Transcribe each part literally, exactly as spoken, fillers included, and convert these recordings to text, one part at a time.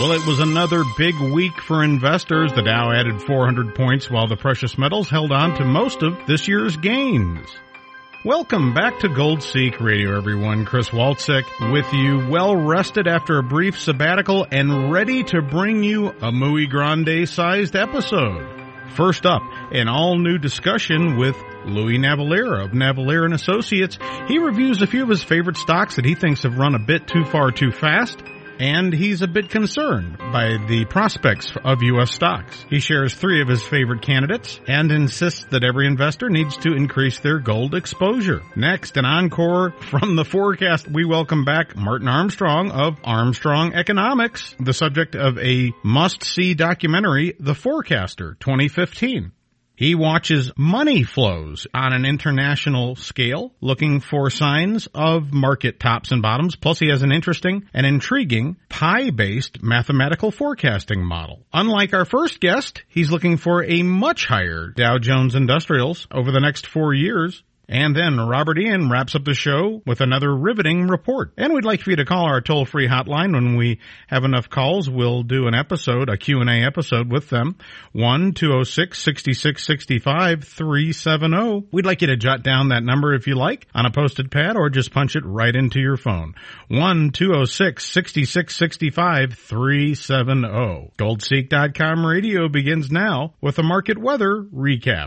Well, it was another big week for investors. The Dow added four hundred points while the precious metals held on to most of this year's gains. Welcome back to Gold Seek Radio, everyone. Chris Walczyk with you, well rested after a brief sabbatical and ready to bring you a Muy Grande-sized episode. First up, an all-new discussion with Louis Navalliere of Navalliere and Associates. He reviews a few of his favorite stocks that he thinks have run a bit too far too fast, and he's a bit concerned by the prospects of U S stocks. He shares three of his favorite candidates and insists that every investor needs to increase their gold exposure. Next, an encore from the forecast. We welcome back Martin Armstrong of Armstrong Economics, the subject of a must-see documentary, The Forecaster twenty fifteen. He watches money flows on an international scale, looking for signs of market tops and bottoms. Plus, he has an interesting and intriguing pie-based mathematical forecasting model. Unlike our first guest, he's looking for a much higher Dow Jones Industrials over the next four years. And then Robert Ian wraps up the show with another riveting report. And we'd like for you to call our toll-free hotline. When we have enough calls, we'll do an episode, a Q and A episode with them. one two oh six, six six six five, three seven oh. We'd like you to jot down that number if you like on a posted pad or just punch it right into your phone. one two oh six, six six six five, three seven oh. Gold Seek dot com radio begins now with a market weather recap.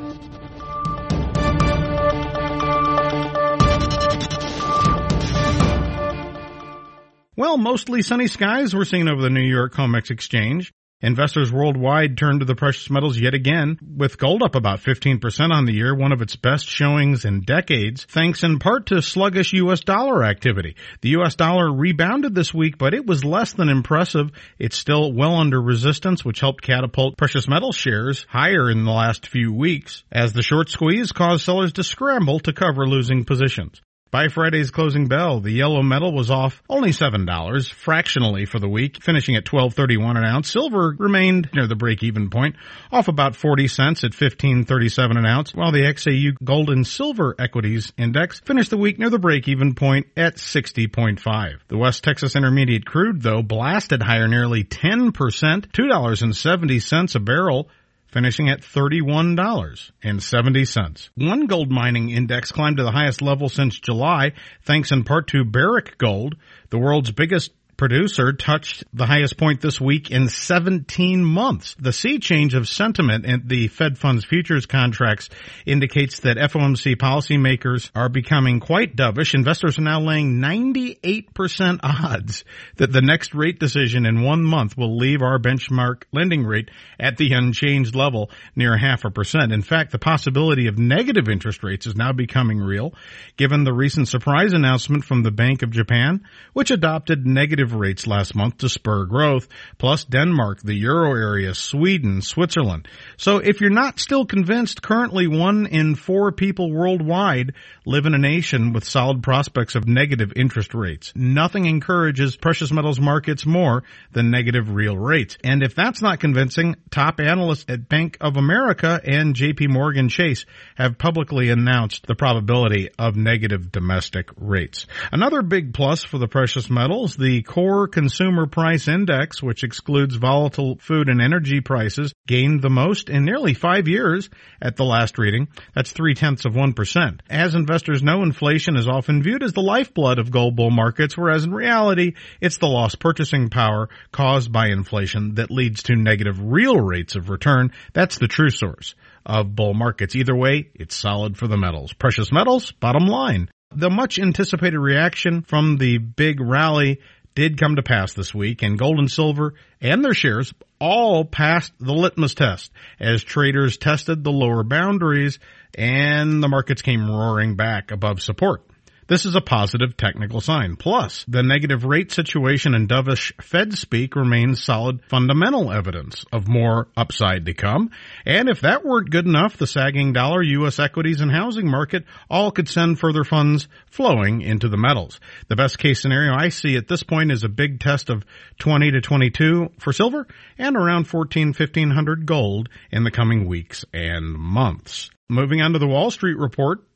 Well, mostly sunny skies we're seeing over the New York COMEX exchange. Investors worldwide turn to the precious metals yet again, with gold up about fifteen percent on the year, one of its best showings in decades, thanks in part to sluggish U S dollar activity. The U S dollar rebounded this week, but it was less than impressive. It's still well under resistance, which helped catapult precious metal shares higher in the last few weeks, as the short squeeze caused sellers to scramble to cover losing positions. By Friday's closing bell, the yellow metal was off only seven dollars, fractionally for the week, finishing at twelve thirty-one an ounce. Silver remained near the break-even point, off about forty cents at fifteen thirty-seven an ounce, while the X A U Gold and Silver Equities Index finished the week near the break-even point at sixty point five. The West Texas Intermediate Crude, though, blasted higher nearly ten percent, two dollars and seventy cents a barrel, finishing at thirty-one dollars and seventy cents. One gold mining index climbed to the highest level since July, thanks in part to Barrick Gold, the world's biggest producer, touched the highest point this week in seventeen months. The sea change of sentiment in the Fed funds futures contracts indicates that F O M C policymakers are becoming quite dovish. Investors are now laying ninety-eight percent odds that the next rate decision in one month will leave our benchmark lending rate at the unchanged level near half a percent. In fact, the possibility of negative interest rates is now becoming real, given the recent surprise announcement from the Bank of Japan, which adopted negative rates last month to spur growth, plus Denmark, the Euro area, Sweden, Switzerland. So if you're not still convinced, currently one in four people worldwide live in a nation with solid prospects of negative interest rates. Nothing encourages precious metals markets more than negative real rates. And if that's not convincing, top analysts at Bank of America and J P Morgan Chase have publicly announced the probability of negative domestic rates. Another big plus for the precious metals, the Core Consumer Price Index, which excludes volatile food and energy prices, gained the most in nearly five years at the last reading. That's three-tenths of one percent. As investors know, inflation is often viewed as the lifeblood of gold bull markets, whereas in reality, it's the lost purchasing power caused by inflation that leads to negative real rates of return. That's the true source of bull markets. Either way, it's solid for the metals. Precious metals, bottom line. The much anticipated reaction from the big rally did come to pass this week, and gold and silver and their shares all passed the litmus test as traders tested the lower boundaries and the markets came roaring back above support. This is a positive technical sign. Plus, the negative rate situation and dovish Fed speak remains solid fundamental evidence of more upside to come. And if that weren't good enough, the sagging dollar, U S equities, and housing market all could send further funds flowing into the metals. The best case scenario I see at this point is a big test of twenty to twenty-two for silver and around fourteen, fifteen hundred gold in the coming weeks and months. Moving on to the Wall Street report.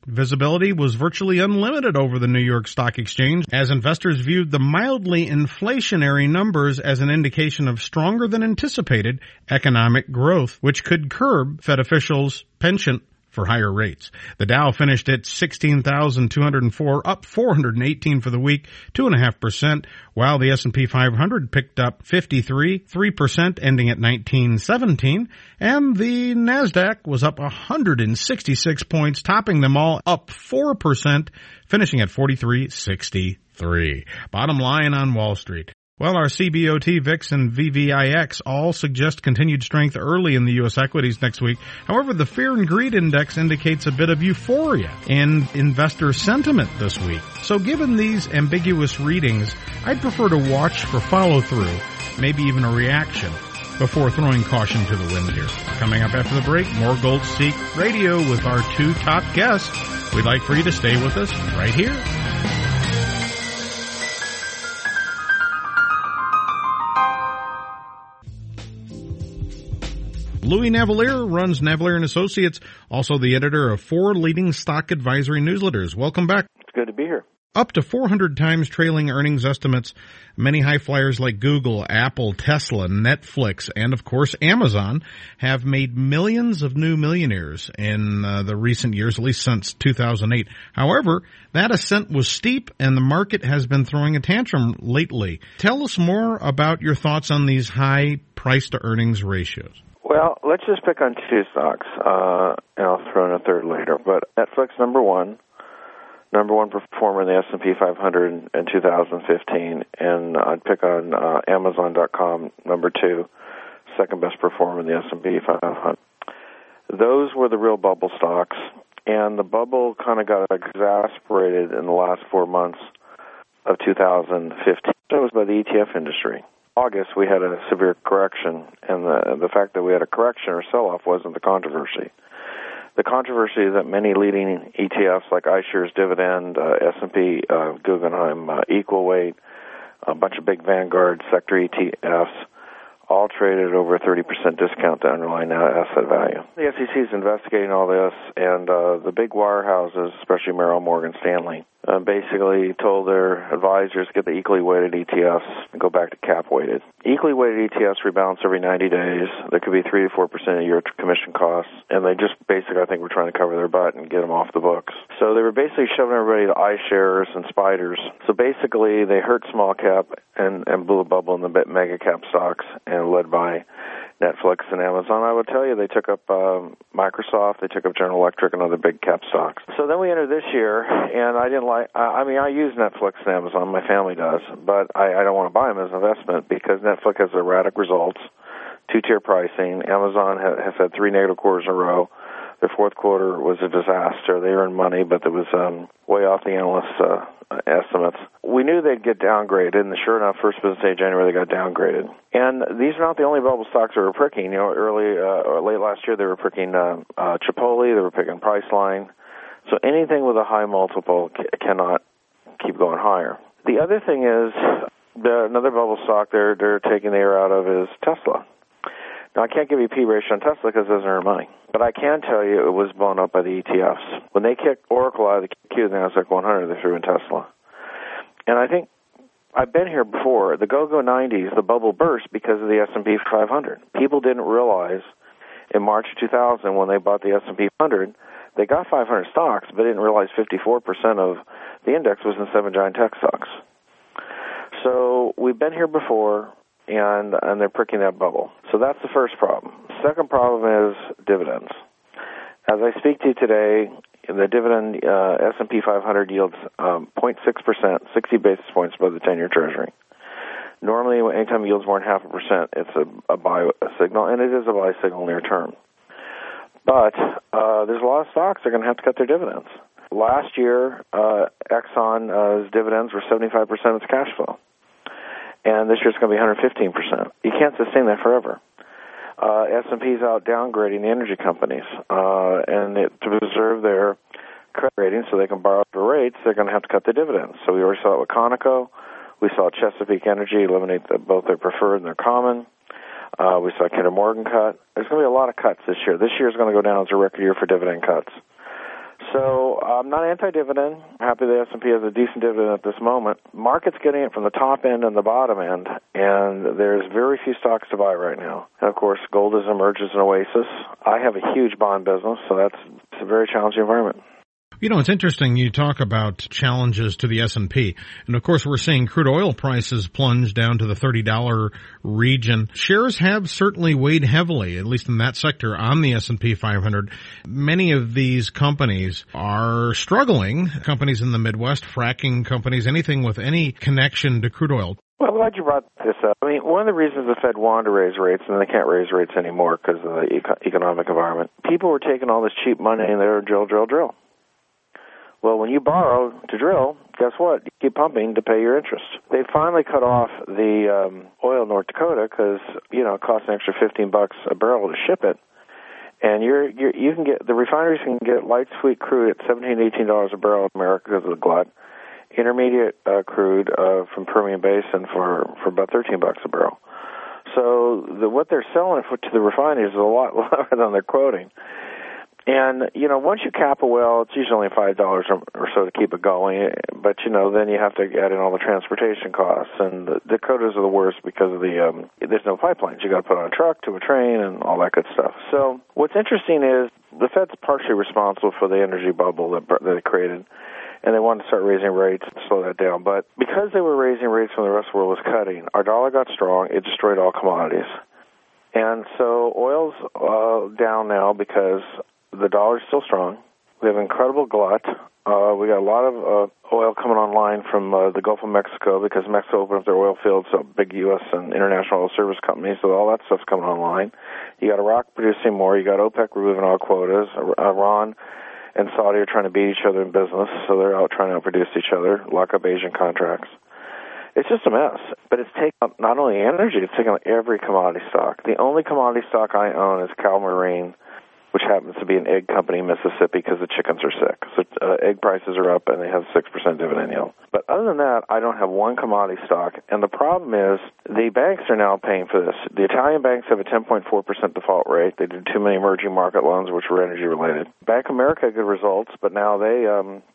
Visibility was virtually unlimited over the New York Stock Exchange as investors viewed the mildly inflationary numbers as an indication of stronger than anticipated economic growth, which could curb Fed officials' penchant for higher rates. The Dow finished at sixteen thousand two hundred four, up four hundred eighteen for the week, two point five percent, while the S and P five hundred picked up fifty-three, three percent, ending at nineteen seventeen, and the NASDAQ was up one hundred sixty-six points, topping them all, up four percent, finishing at forty-three sixty-three. Bottom line on Wall Street. Well, our C B O T, V I X, and V V I X all suggest continued strength early in the U S equities next week. However, the Fear and Greed Index indicates a bit of euphoria in investor sentiment this week. So given these ambiguous readings, I'd prefer to watch for follow-through, maybe even a reaction, before throwing caution to the wind here. Coming up after the break, more Gold Seek Radio with our two top guests. We'd like for you to stay with us right here. Louis Navellier runs Navellier and Associates, also the editor of four leading stock advisory newsletters. Welcome back. It's good to be here. Up to four hundred times trailing earnings estimates, many high flyers like Google, Apple, Tesla, Netflix, and of course Amazon have made millions of new millionaires in uh, the recent years, at least since two thousand eight. However, that ascent was steep and the market has been throwing a tantrum lately. Tell us more about your thoughts on these high price to earnings ratios. Well, let's just pick on two stocks, uh, and I'll throw in a third later. But Netflix, number one, number one performer in the S and P five hundred in two thousand fifteen, and I'd pick on uh, Amazon dot com, number two, second best performer in the S and P five hundred. Those were the real bubble stocks, and the bubble kind of got exacerbated in the last four months of two thousand fifteen. It was by the E T F industry. August, we had a severe correction, and the the fact that we had a correction or sell-off wasn't the controversy. The controversy is that many leading E T Fs like iShares Dividend, uh, S and P, uh, Guggenheim, uh, Equal Weight, a bunch of big Vanguard sector E T Fs, all traded over a thirty percent discount to underlying net asset value. The S E C is investigating all this, and uh, the big wirehouses, especially Merrill, Morgan Stanley, uh, basically told their advisors get the equally weighted E T Fs and go back to cap weighted. Equally weighted E T Fs rebalance every ninety days. There could be three to four percent of your commission costs, and they just basically, I think, were trying to cover their butt and get them off the books. So they were basically shoving everybody to iShares and spiders. So basically, they hurt small cap and, and blew a bubble in the mega cap stocks, and led by Netflix and Amazon. I would tell you they took up um, Microsoft, they took up General Electric, and other big cap stocks. So then we entered this year, and I didn't like, I mean, I use Netflix and Amazon, my family does, but I, I don't want to buy them as an investment because Netflix has erratic results, two-tier pricing. Amazon ha- has had three negative quarters in a row. Their fourth quarter was a disaster. They earned money, but it was um, way off the analysts' uh, estimates. We knew they'd get downgraded, and sure enough, first business day of January, they got downgraded. And these are not the only bubble stocks that were pricking. You know, early uh, or late last year, they were pricking uh, uh, Chipotle, they were picking Priceline. So anything with a high multiple c- cannot keep going higher. The other thing is, the, another bubble stock they're, they're taking the air out of is Tesla. Now, I can't give you a P ratio on Tesla because it doesn't earn money. But I can tell you it was blown up by the E T Fs. When they kicked Oracle out of the Q, the NASDAQ one hundred, they threw in Tesla. And I think I've been here before. The go-go nineties, the bubble burst because of the S and P five hundred. People didn't realize in March two thousand when they bought the S and P one hundred, they got five hundred stocks, but didn't realize fifty-four percent of the index was in seven giant tech stocks. So we've been here before, and and they're pricking that bubble. So that's the first problem. Second problem is dividends. As I speak to you today, the dividend uh, S and P five hundred yields um, zero point six percent, sixty basis points above the ten-year Treasury. Normally, anytime it yields more than half a percent, it's a, a buy signal, and it is a buy signal near term. But uh, there's a lot of stocks that are going to have to cut their dividends. Last year, uh, Exxon's uh, dividends were seventy-five percent of its cash flow. And this year it's going to be one hundred fifteen percent. You can't sustain that forever. Uh, S and P's out downgrading the energy companies, uh, and it, to preserve their credit rating so they can borrow for rates, they're going to have to cut their dividends. So we already saw it with Conoco. We saw Chesapeake Energy eliminate the, both their preferred and their common. Uh, we saw Kinder Morgan cut. There's going to be a lot of cuts this year. This year is going to go down as a record year for dividend cuts. So I'm not anti-dividend. I'm happy the S and P has a decent dividend at this moment. Market's getting it from the top end and the bottom end, and there's very few stocks to buy right now. And, of course, gold has emerged as an oasis. I have a huge bond business, so that's it's a very challenging environment. You know, it's interesting you talk about challenges to the S and P. And, of course, we're seeing crude oil prices plunge down to the thirty dollars region. Shares have certainly weighed heavily, at least in that sector, on the S and P five hundred. Many of these companies are struggling, companies in the Midwest, fracking companies, anything with any connection to crude oil. Well, I'm glad you brought this up. I mean, one of the reasons the Fed wanted to raise rates, and they can't raise rates anymore because of the eco- economic environment, people were taking all this cheap money and they were drill, drill, drill. Well, when you borrow to drill, guess what? You keep pumping to pay your interest. They finally cut off the um, oil in North Dakota because, you know, it costs an extra fifteen bucks a barrel to ship it. And you're, you're, you can get, the refineries can get light sweet crude at seventeen, eighteen dollars a barrel in America because of the glut. Intermediate uh, crude uh, from Permian Basin for, for about thirteen bucks a barrel. So the, what they're selling for, to the refineries is a lot lower than they're quoting. And, you know, once you cap a well, it's usually only five dollars or so to keep it going. But, you know, then you have to add in all the transportation costs. And the Dakotas are the worst because of the, um, there's no pipelines. You got to put on a truck to a train and all that good stuff. So what's interesting is the Fed's partially responsible for the energy bubble that, that it created. And they wanted to start raising rates to slow that down. But because they were raising rates when the rest of the world was cutting, our dollar got strong. It destroyed all commodities. And so oil's uh, down now because the dollar's still strong. We have incredible glut. Uh, we got a lot of uh, oil coming online from uh, the Gulf of Mexico because Mexico opened up their oil fields, so big U S and international oil service companies, so all that stuff's coming online. You got Iraq producing more. You got OPEC removing all quotas. Iran and Saudi are trying to beat each other in business, so they're out trying to outproduce each other, lock up Asian contracts. It's just a mess. But it's taken up not only energy, it's taken up every commodity stock. The only commodity stock I own is Cal Marine, which happens to be an egg company in Mississippi because the chickens are sick. So uh, egg prices are up, and they have six percent dividend yield. But other than that, I don't have one commodity stock. And the problem is the banks are now paying for this. The Italian banks have a ten point four percent default rate. They did too many emerging market loans, which were energy-related. Bank of America had good results, but now they, um,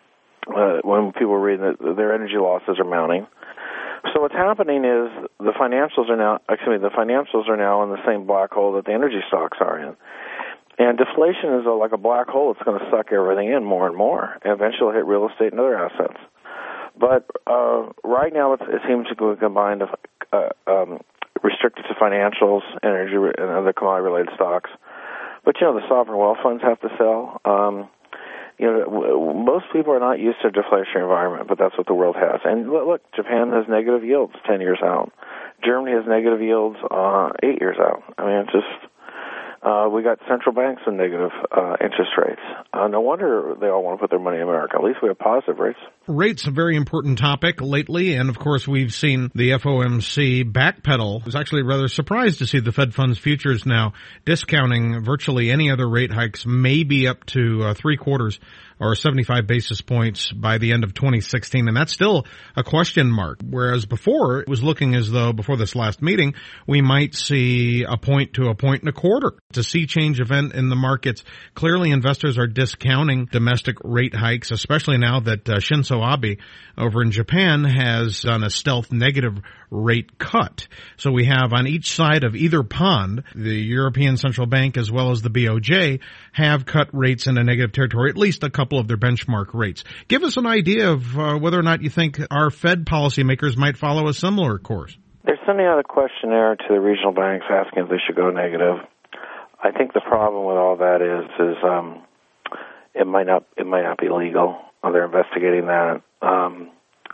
uh, when people are reading it, their energy losses are mounting. So what's happening is the financials are now, excuse me, the financials are now in the same black hole that the energy stocks are in. And deflation is a, like a black hole. It's going to suck everything in more and more. And eventually it'll hit real estate and other assets. But uh, right now it, it seems to be combined, uh, um, restricted to financials, energy, and other commodity-related stocks. But, you know, the sovereign wealth funds have to sell. Um, you know, w- most people are not used to a deflationary environment, but that's what the world has. And look, look Japan has negative yields ten years out. Germany has negative yields uh, eight years out. I mean, it's just... Uh, we got central banks with negative uh, interest rates. Uh, no wonder they all want to put their money in America. At least we have positive rates. Rates a very important topic lately, and of course we've seen the F O M C backpedal. I was actually rather surprised to see the Fed funds futures now discounting virtually any other rate hikes, maybe up to uh, three quarters or seventy-five basis points by the end of twenty sixteen, and that's still a question mark. Whereas before, it was looking as though, before this last meeting, we might see a point to a point and a quarter. It's a sea change event in the markets. Clearly, investors are discounting domestic rate hikes, especially now that uh, Shinzo Abe over in Japan has done a stealth negative rate cut. So we have on each side of either pond, the European Central Bank as well as the B O J have cut rates into negative territory, at least a couple of their benchmark rates. Give us an idea of uh, whether or not you think our Fed policymakers might follow a similar course. They're sending out a questionnaire to the regional banks asking if they should go negative. I think the problem with all that is, is um, it might not it might not be legal. They're investigating that. Um,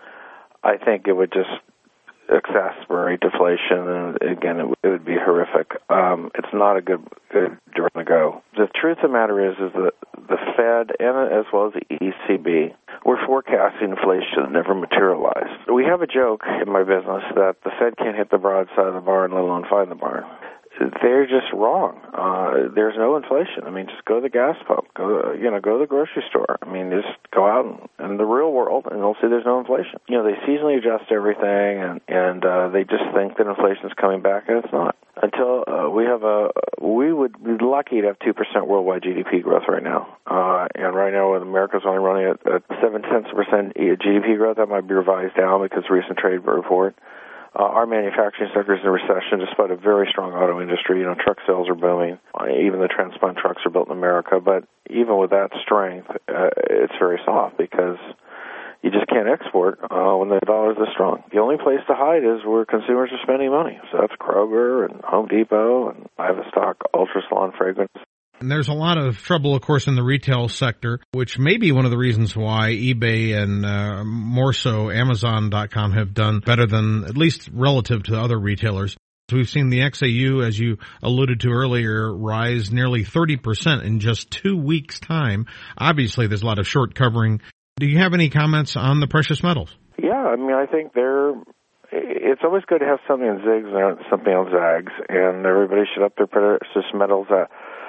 I think it would just exacerbate deflation, and again, it, it would be horrific. Um, it's not a good good direction to go. The truth of the matter is, is that the Fed and as well as the E C B, we're forecasting inflation that never materialized. We have a joke in my business that the Fed can't hit the broadside of the barn, let alone find the barn. They're just wrong. Uh, there's no inflation. I mean, just go to the gas pump. Go, you know, go to the grocery store. I mean, just go out in, in the real world, and they'll see there's no inflation. You know, they seasonally adjust everything, and and uh, they just think that inflation is coming back, and it's not. Until uh, we have a, we would be lucky to have two percent worldwide G D P growth right now. Uh, and right now, America's only running at, at seven-tenths of a percent G D P growth. That might be revised down because of recent trade report. Uh, our manufacturing sector is in a recession despite a very strong auto industry. You know, truck sales are booming. Uh, even the transplant trucks are built in America. But even with that strength, uh, it's very soft because you just can't export uh, when the dollar is this strong. The only place to hide is where consumers are spending money. So that's Kroger and Home Depot and Livestock, Ultra Salon Fragrance. And there's a lot of trouble, of course, in the retail sector, which may be one of the reasons why eBay and uh, more so Amazon dot com have done better than, at least relative to other retailers. We've seen the X A U, as you alluded to earlier, rise nearly thirty percent in just two weeks' time. Obviously, there's a lot of short covering. Do you have any comments on the precious metals? Yeah, I mean, I think they're, it's always good to have something in zigs and something on zags, and everybody should up their precious metals at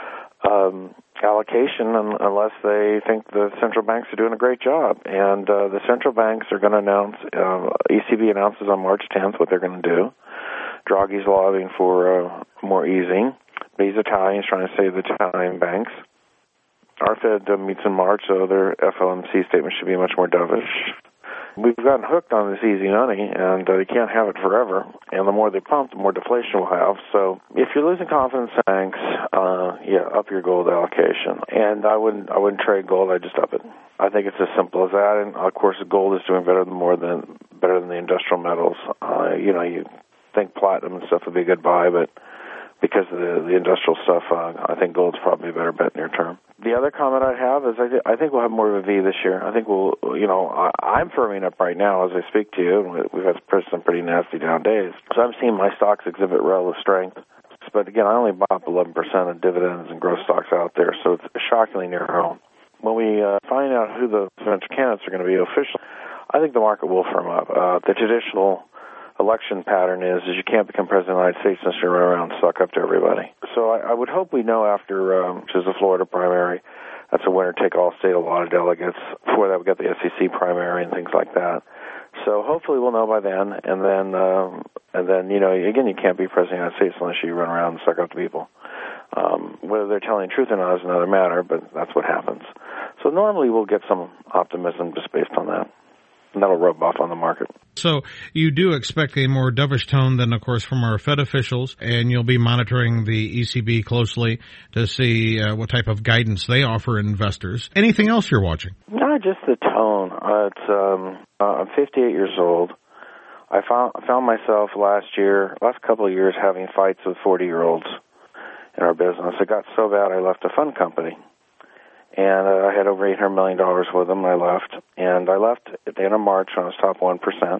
Um, allocation unless they think the central banks are doing a great job. And uh, the central banks are going to announce, uh, E C B announces on March tenth what they're going to do. Draghi's lobbying for uh, more easing. These Italians trying to save the Italian banks. Our Fed uh, meets in March, so their F O M C statement should be much more dovish. We've gotten hooked on this easy money, and uh, you can't have it forever. And the more they pump, the more deflation we'll have. So if you're losing confidence in banks, uh, yeah, up your gold allocation. And I wouldn't, I wouldn't trade gold. I'd just up it. I think it's as simple as that. And of course, gold is doing better than more than better than the industrial metals. Uh, you know, you think platinum and stuff would be a good buy, but because of the, the industrial stuff, uh, I think gold's probably a better bet near term. The other comment I'd have is I, th- I think we'll have more of a V this year. I think we'll, you know, I, I'm firming up right now as I speak to you, and we've had some pretty nasty down days. So I'm seeing my stocks exhibit relative strength. But again, I only bought eleven percent of dividends and growth stocks out there, so it's shockingly near home. When we uh, find out who the presidential candidates are going to be officially, I think the market will firm up. Uh, the traditional election pattern is, is you can't become president of the United States unless you run around and suck up to everybody. So I, I would hope we know after, um, which is the Florida primary, that's a winner-take-all state, a lot of delegates. Before that, we got the S E C primary and things like that. So hopefully we'll know by then, and then, um, and then you know, again, you can't be president of the United States unless you run around and suck up to people. Um, whether they're telling the truth or not is another matter, but that's what happens. So normally we'll get some optimism just based on that. And that'll rub off on the market. So you do expect a more dovish tone than, of course, from our Fed officials, and you'll be monitoring the E C B closely to see uh, what type of guidance they offer investors. Anything else you're watching? Not just the tone. Uh, it's, um, uh, I'm fifty-eight years old. I found, found myself last year, last couple of years, having fights with forty-year-olds in our business. It got so bad I left a fund company. And uh, I had over eight hundred million dollars with them, and I left. And I left at the end of March when I was top one percent.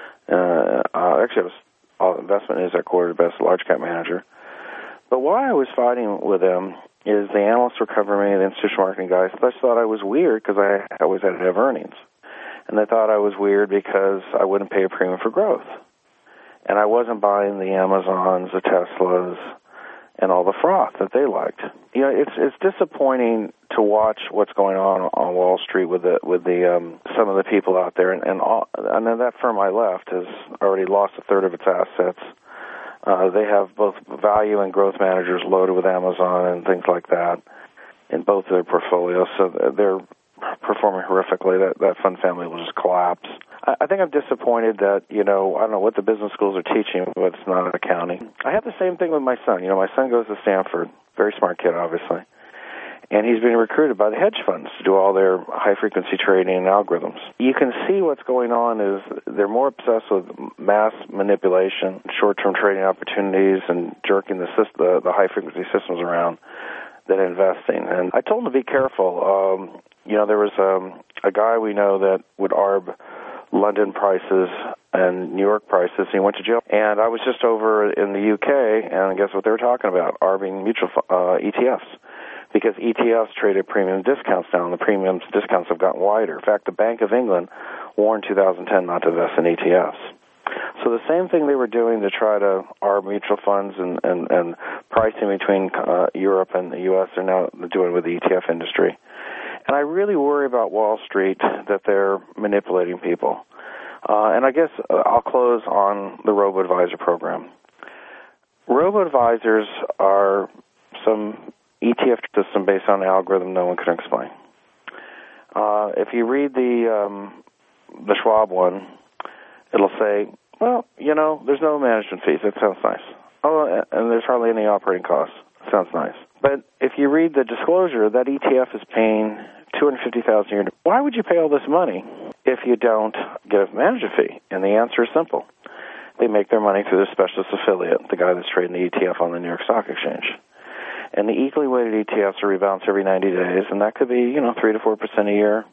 Uh, uh, actually, I was all investment is at quarter best large cap manager. But why I was fighting with them is the analysts were covering me, the institutional marketing guys. They thought I was weird because I always had to have earnings. And they thought I was weird because I wouldn't pay a premium for growth. And I wasn't buying the Amazons, the Teslas, and all the froth that they liked. You know, it's it's disappointing to watch what's going on on Wall Street with the with the um, some of the people out there, and and, all, and then that firm I left has already lost a third of its assets. Uh, they have both value and growth managers loaded with Amazon and things like that in both of their portfolios, so they're performing horrifically. That that fund family will just collapse. I, I think I'm disappointed that, you know, I don't know what the business schools are teaching, but it's not accounting. I have the same thing with my son. You know, my son goes to Stanford, very smart kid, obviously, and he's being recruited by the hedge funds to do all their high-frequency trading and algorithms. You can see what's going on is they're more obsessed with mass manipulation, short-term trading opportunities, and jerking the, the, the high-frequency systems around than investing. And I told him to be careful. Um, you know, there was um, a guy we know that would arb London prices and New York prices. He went to jail. And I was just over in the U K, and guess what they were talking about? Arbing mutual uh, E T Fs. Because E T Fs traded premium discounts down. The premium discounts have gotten wider. In fact, the Bank of England warned in two thousand ten not to invest in E T Fs. So the same thing they were doing to try to arb mutual funds and, and, and pricing between uh, Europe and the U S, they're now doing with the E T F industry. And I really worry about Wall Street, that they're manipulating people. Uh, and I guess I'll close on the robo-advisor program. Robo-advisors are some E T F system based on an algorithm no one can explain. Uh, if you read the um, the Schwab one, it'll say, well, you know, there's no management fees. That sounds nice. Oh, and there's hardly any operating costs. Sounds nice. But if you read the disclosure, that E T F is paying two hundred fifty thousand dollars a year. Why would you pay all this money if you don't get a management fee? And the answer is simple. They make their money through the specialist affiliate, the guy that's trading the E T F on the New York Stock Exchange. And the equally weighted E T Fs are rebalanced every ninety days, and that could be, you know, three to four percent a year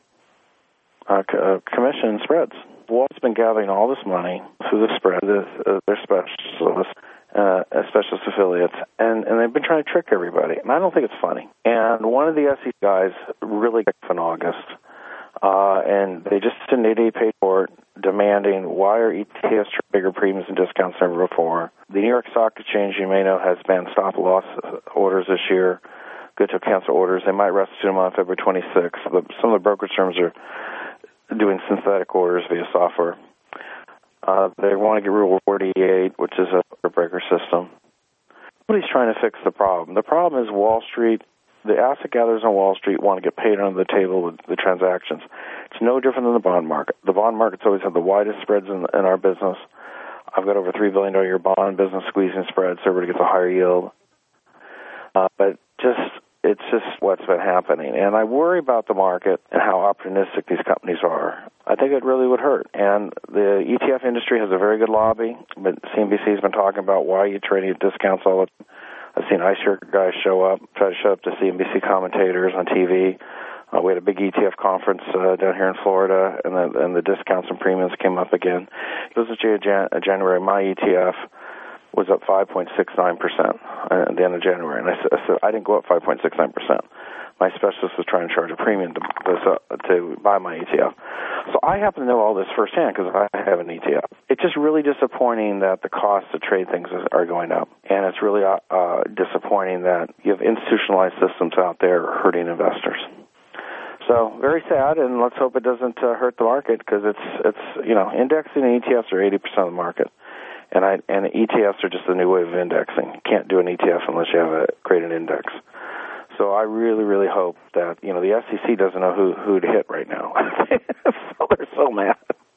uh, uh, commission spreads. Walt's been gathering all this money through the spread, the, uh, their specialists, uh, specialist affiliates, and, and they've been trying to trick everybody. And I don't think it's funny. And one of the S E C guys really got in August, uh, and they just sent an eighty-day page report demanding why are E T Fs bigger premiums and discounts than ever before. The New York Stock Exchange, you may know, has banned stop-loss orders this year, good to cancel orders. They might rest them on February twenty-sixth, but some of the brokerage firms are doing synthetic orders via software. Uh, they want to get Rule forty-eight, which is a breaker system. Nobody's trying to fix the problem. The problem is Wall Street, the asset gatherers on Wall Street want to get paid under the table with the transactions. It's no different than the bond market. The bond market's always had the widest spreads in, in our business. I've got over three billion dollars a year bond business squeezing spreads so everybody gets a higher yield. Uh, but just it's just what's been happening. And I worry about the market and how opportunistic these companies are. I think it really would hurt. And the E T F industry has a very good lobby, but C N B C has been talking about why you're trading at discounts all the time. I've seen iShares guys show up, try to show up to C N B C commentators on T V. Uh, we had a big E T F conference uh, down here in Florida, and the, and the discounts and premiums came up again. This was Jan- January. My E T F was up five point six nine percent at the end of January. And I said, I, said, I didn't go up five point six nine percent. My specialist was trying to charge a premium to, to buy my E T F. So I happen to know all this firsthand because I have an E T F. It's just really disappointing that the cost to trade things are going up. And it's really uh, disappointing that you have institutionalized systems out there hurting investors. So very sad, and let's hope it doesn't uh, hurt the market because it's, it's you know, indexing and E T Fs are eighty percent of the market. And I and E T Fs are just a new way of indexing. You can't do an E T F unless you have a create an index. So I really, really hope that, you know, the S E C doesn't know who, who to hit right now. So they're so mad.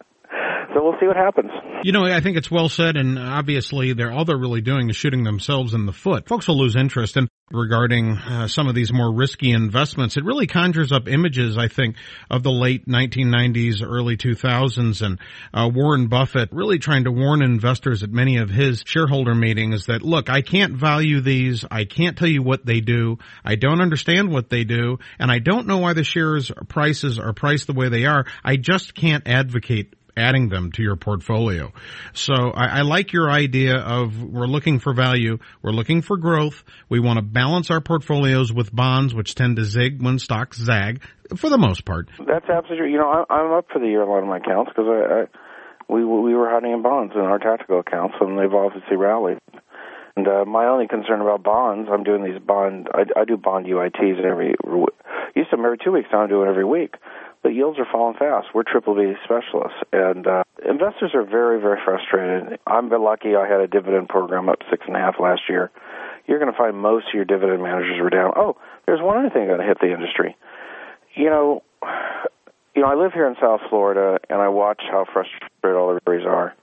So we'll see what happens. You know, I think it's well said, and obviously they're all they're really doing is shooting themselves in the foot. Folks will lose interest in regarding uh, some of these more risky investments. It really conjures up images, I think, of the late nineteen nineties, early two thousands, and uh, Warren Buffett really trying to warn investors at many of his shareholder meetings that, look, I can't value these. I can't tell you what they do. I don't understand what they do, and I don't know why the shares prices are priced the way they are. I just can't advocate adding them to your portfolio. So I, I like your idea of we're looking for value, we're looking for growth, we want to balance our portfolios with bonds, which tend to zig when stocks zag, for the most part. That's absolutely, you know, I, I'm up for the year a lot of my accounts because I, I, we we were hiding in bonds in our tactical accounts, and they've obviously rallied. And uh, my only concern about bonds, I'm doing these bond, I, I do bond U I Ts every, used to them every two weeks, now I'm doing it every week. But yields are falling fast. We're triple B specialists. And uh, investors are very, very frustrated. I'm lucky I had a dividend program up six and a half last year. You're going to find most of your dividend managers were down. Oh, there's one other thing going to hit the industry. You know, you know, I live here in South Florida, and I watch how frustrated all the retirees are.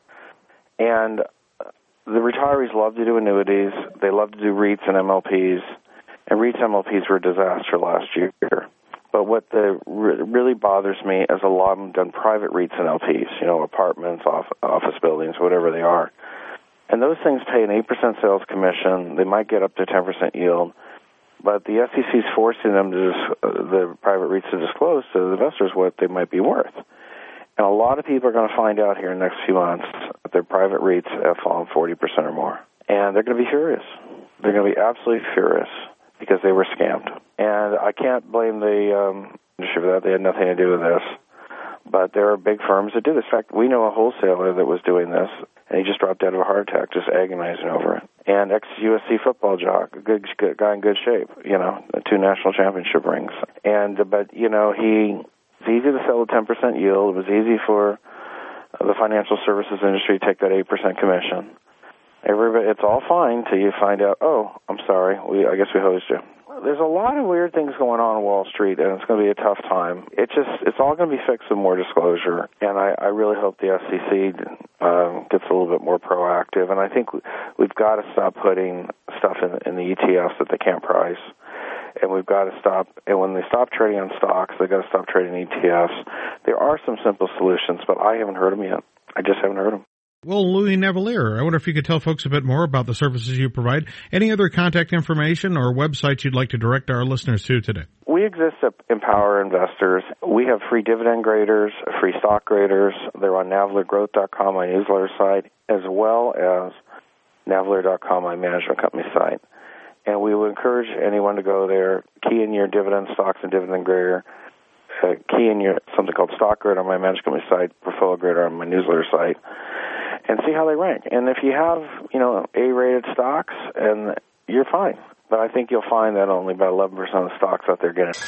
And the retirees love to do annuities. They love to do REITs and M L Ps. And REITs and M L Ps were a disaster last year. But what the, really bothers me is a lot of them done private REITs and L Ps, you know, apartments, off, office buildings, whatever they are. And those things pay an eight percent sales commission. They might get up to ten percent yield. But the S E C is forcing them to, dis- uh, the private REITs to disclose to the investors what they might be worth. And a lot of people are going to find out here in the next few months that their private REITs have fallen forty percent or more. And they're going to be furious. They're going to be absolutely furious because they were scammed. And I can't blame the um, industry for that. They had nothing to do with this. But there are big firms that do this. In fact, we know a wholesaler that was doing this, and he just dropped out of a heart attack just agonizing over it. And ex-U S C football jock, a good, good guy in good shape, you know, two national championship rings. And But, you know, he it's easy to sell a ten percent yield. It was easy for the financial services industry to take that eight percent commission. Everybody, it's all fine till you find out, oh, I'm sorry, we I guess we hosed you. There's a lot of weird things going on on Wall Street, and it's going to be a tough time. It just, it's all going to be fixed with more disclosure, and I, I really hope the S E C uh, gets a little bit more proactive. And I think we've got to stop putting stuff in, in the E T Fs that they can't price, and we've got to stop. And when they stop trading on stocks, they've got to stop trading E T Fs. There are some simple solutions, but I haven't heard them yet. I just haven't heard them. Well, Louis Navellier, I wonder if you could tell folks a bit more about the services you provide. Any other contact information or websites you'd like to direct our listeners to today? We exist to empower investors. We have free dividend graders, free stock graders. They're on Navellier Growth dot com, my newsletter site, as well as Navellier dot com, my management company site. And we would encourage anyone to go there, key in your dividend stocks and dividend grader, uh, key in your something called Stock Grid on my management company site, Portfolio Grader on my newsletter site, and see how they rank. And if you have, you know, A-rated stocks, and you're fine. But I think you'll find that only about eleven percent of the stocks out there get it.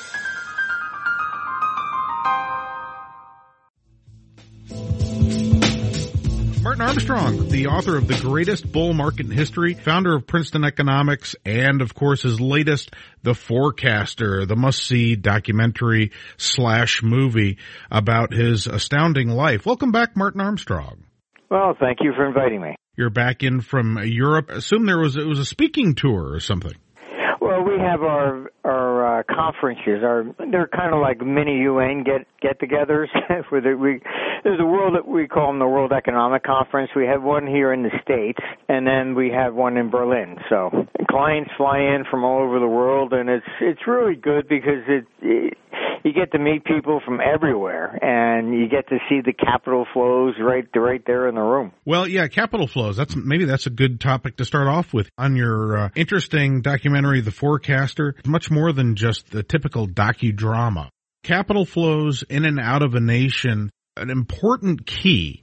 Martin Armstrong, the author of The Greatest Bull Market in History, founder of Princeton Economics, and, of course, his latest, The Forecaster, the must-see documentary slash movie about his astounding life. Welcome back, Martin Armstrong. Well, thank you for inviting me. You're back in from Europe. I assume there was it was a speaking tour or something. Well, we have our our uh, conferences. Our they're kind of like mini U N get get-togethers. Where the, we there's a world that we call them the World Economic Conference. We have one here in the States, and then we have one in Berlin. So clients fly in from all over the world, and it's it's really good because it, it you get to meet people from everywhere, and you get to see the capital flows right right there in the room. Well, yeah, capital flows. That's maybe that's a good topic to start off with. On your uh, interesting documentary, The Forecaster, much more than just the typical docudrama. Capital flows in and out of a nation, an important key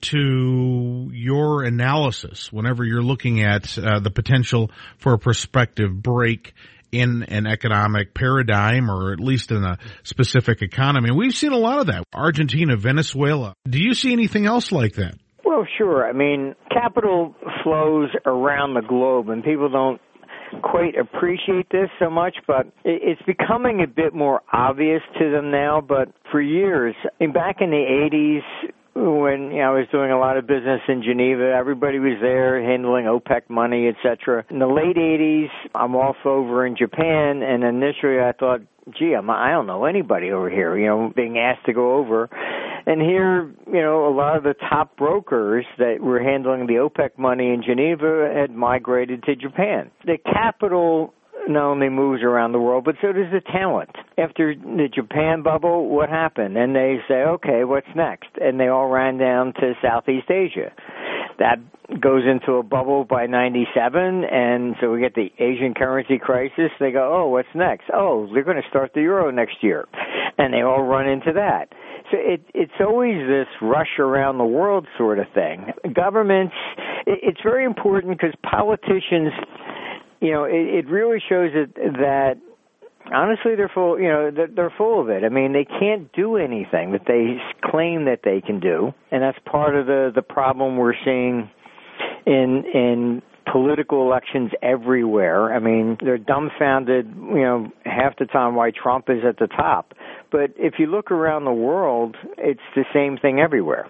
to your analysis whenever you're looking at uh, the potential for a prospective break in an economic paradigm, or at least in a specific economy. And we've seen a lot of that. Argentina, Venezuela. Do you see anything else like that? Well, sure. I mean, capital flows around the globe, and people don't quite appreciate this so much, but it's becoming a bit more obvious to them now. But for years, back in the eighties, when you know, I was doing a lot of business in Geneva, everybody was there handling OPEC money, et cetera. In the late eighties, I'm off over in Japan, and initially I thought, gee, I'm, I don't know anybody over here, you know, being asked to go over. And here, you know, a lot of the top brokers that were handling the OPEC money in Geneva had migrated to Japan. The capital not only moves around the world, but so does the talent. After the Japan bubble, what happened? And they say, okay, what's next? And they all ran down to Southeast Asia. That goes into a bubble by ninety-seven, and so we get the Asian currency crisis. They go, oh, what's next? Oh, they're going to start the euro next year. And they all run into that. So it, it's always this rush around the world sort of thing. Governments, it, it's very important because politicians, you know, it, it really shows it, that honestly they're full, you know, they're, they're full of it. I mean, they can't do anything that they claim that they can do, and that's part of the, the problem we're seeing in in political elections everywhere. I mean, they're dumbfounded, you know, half the time why Trump is at the top. But if you look around the world, it's the same thing everywhere.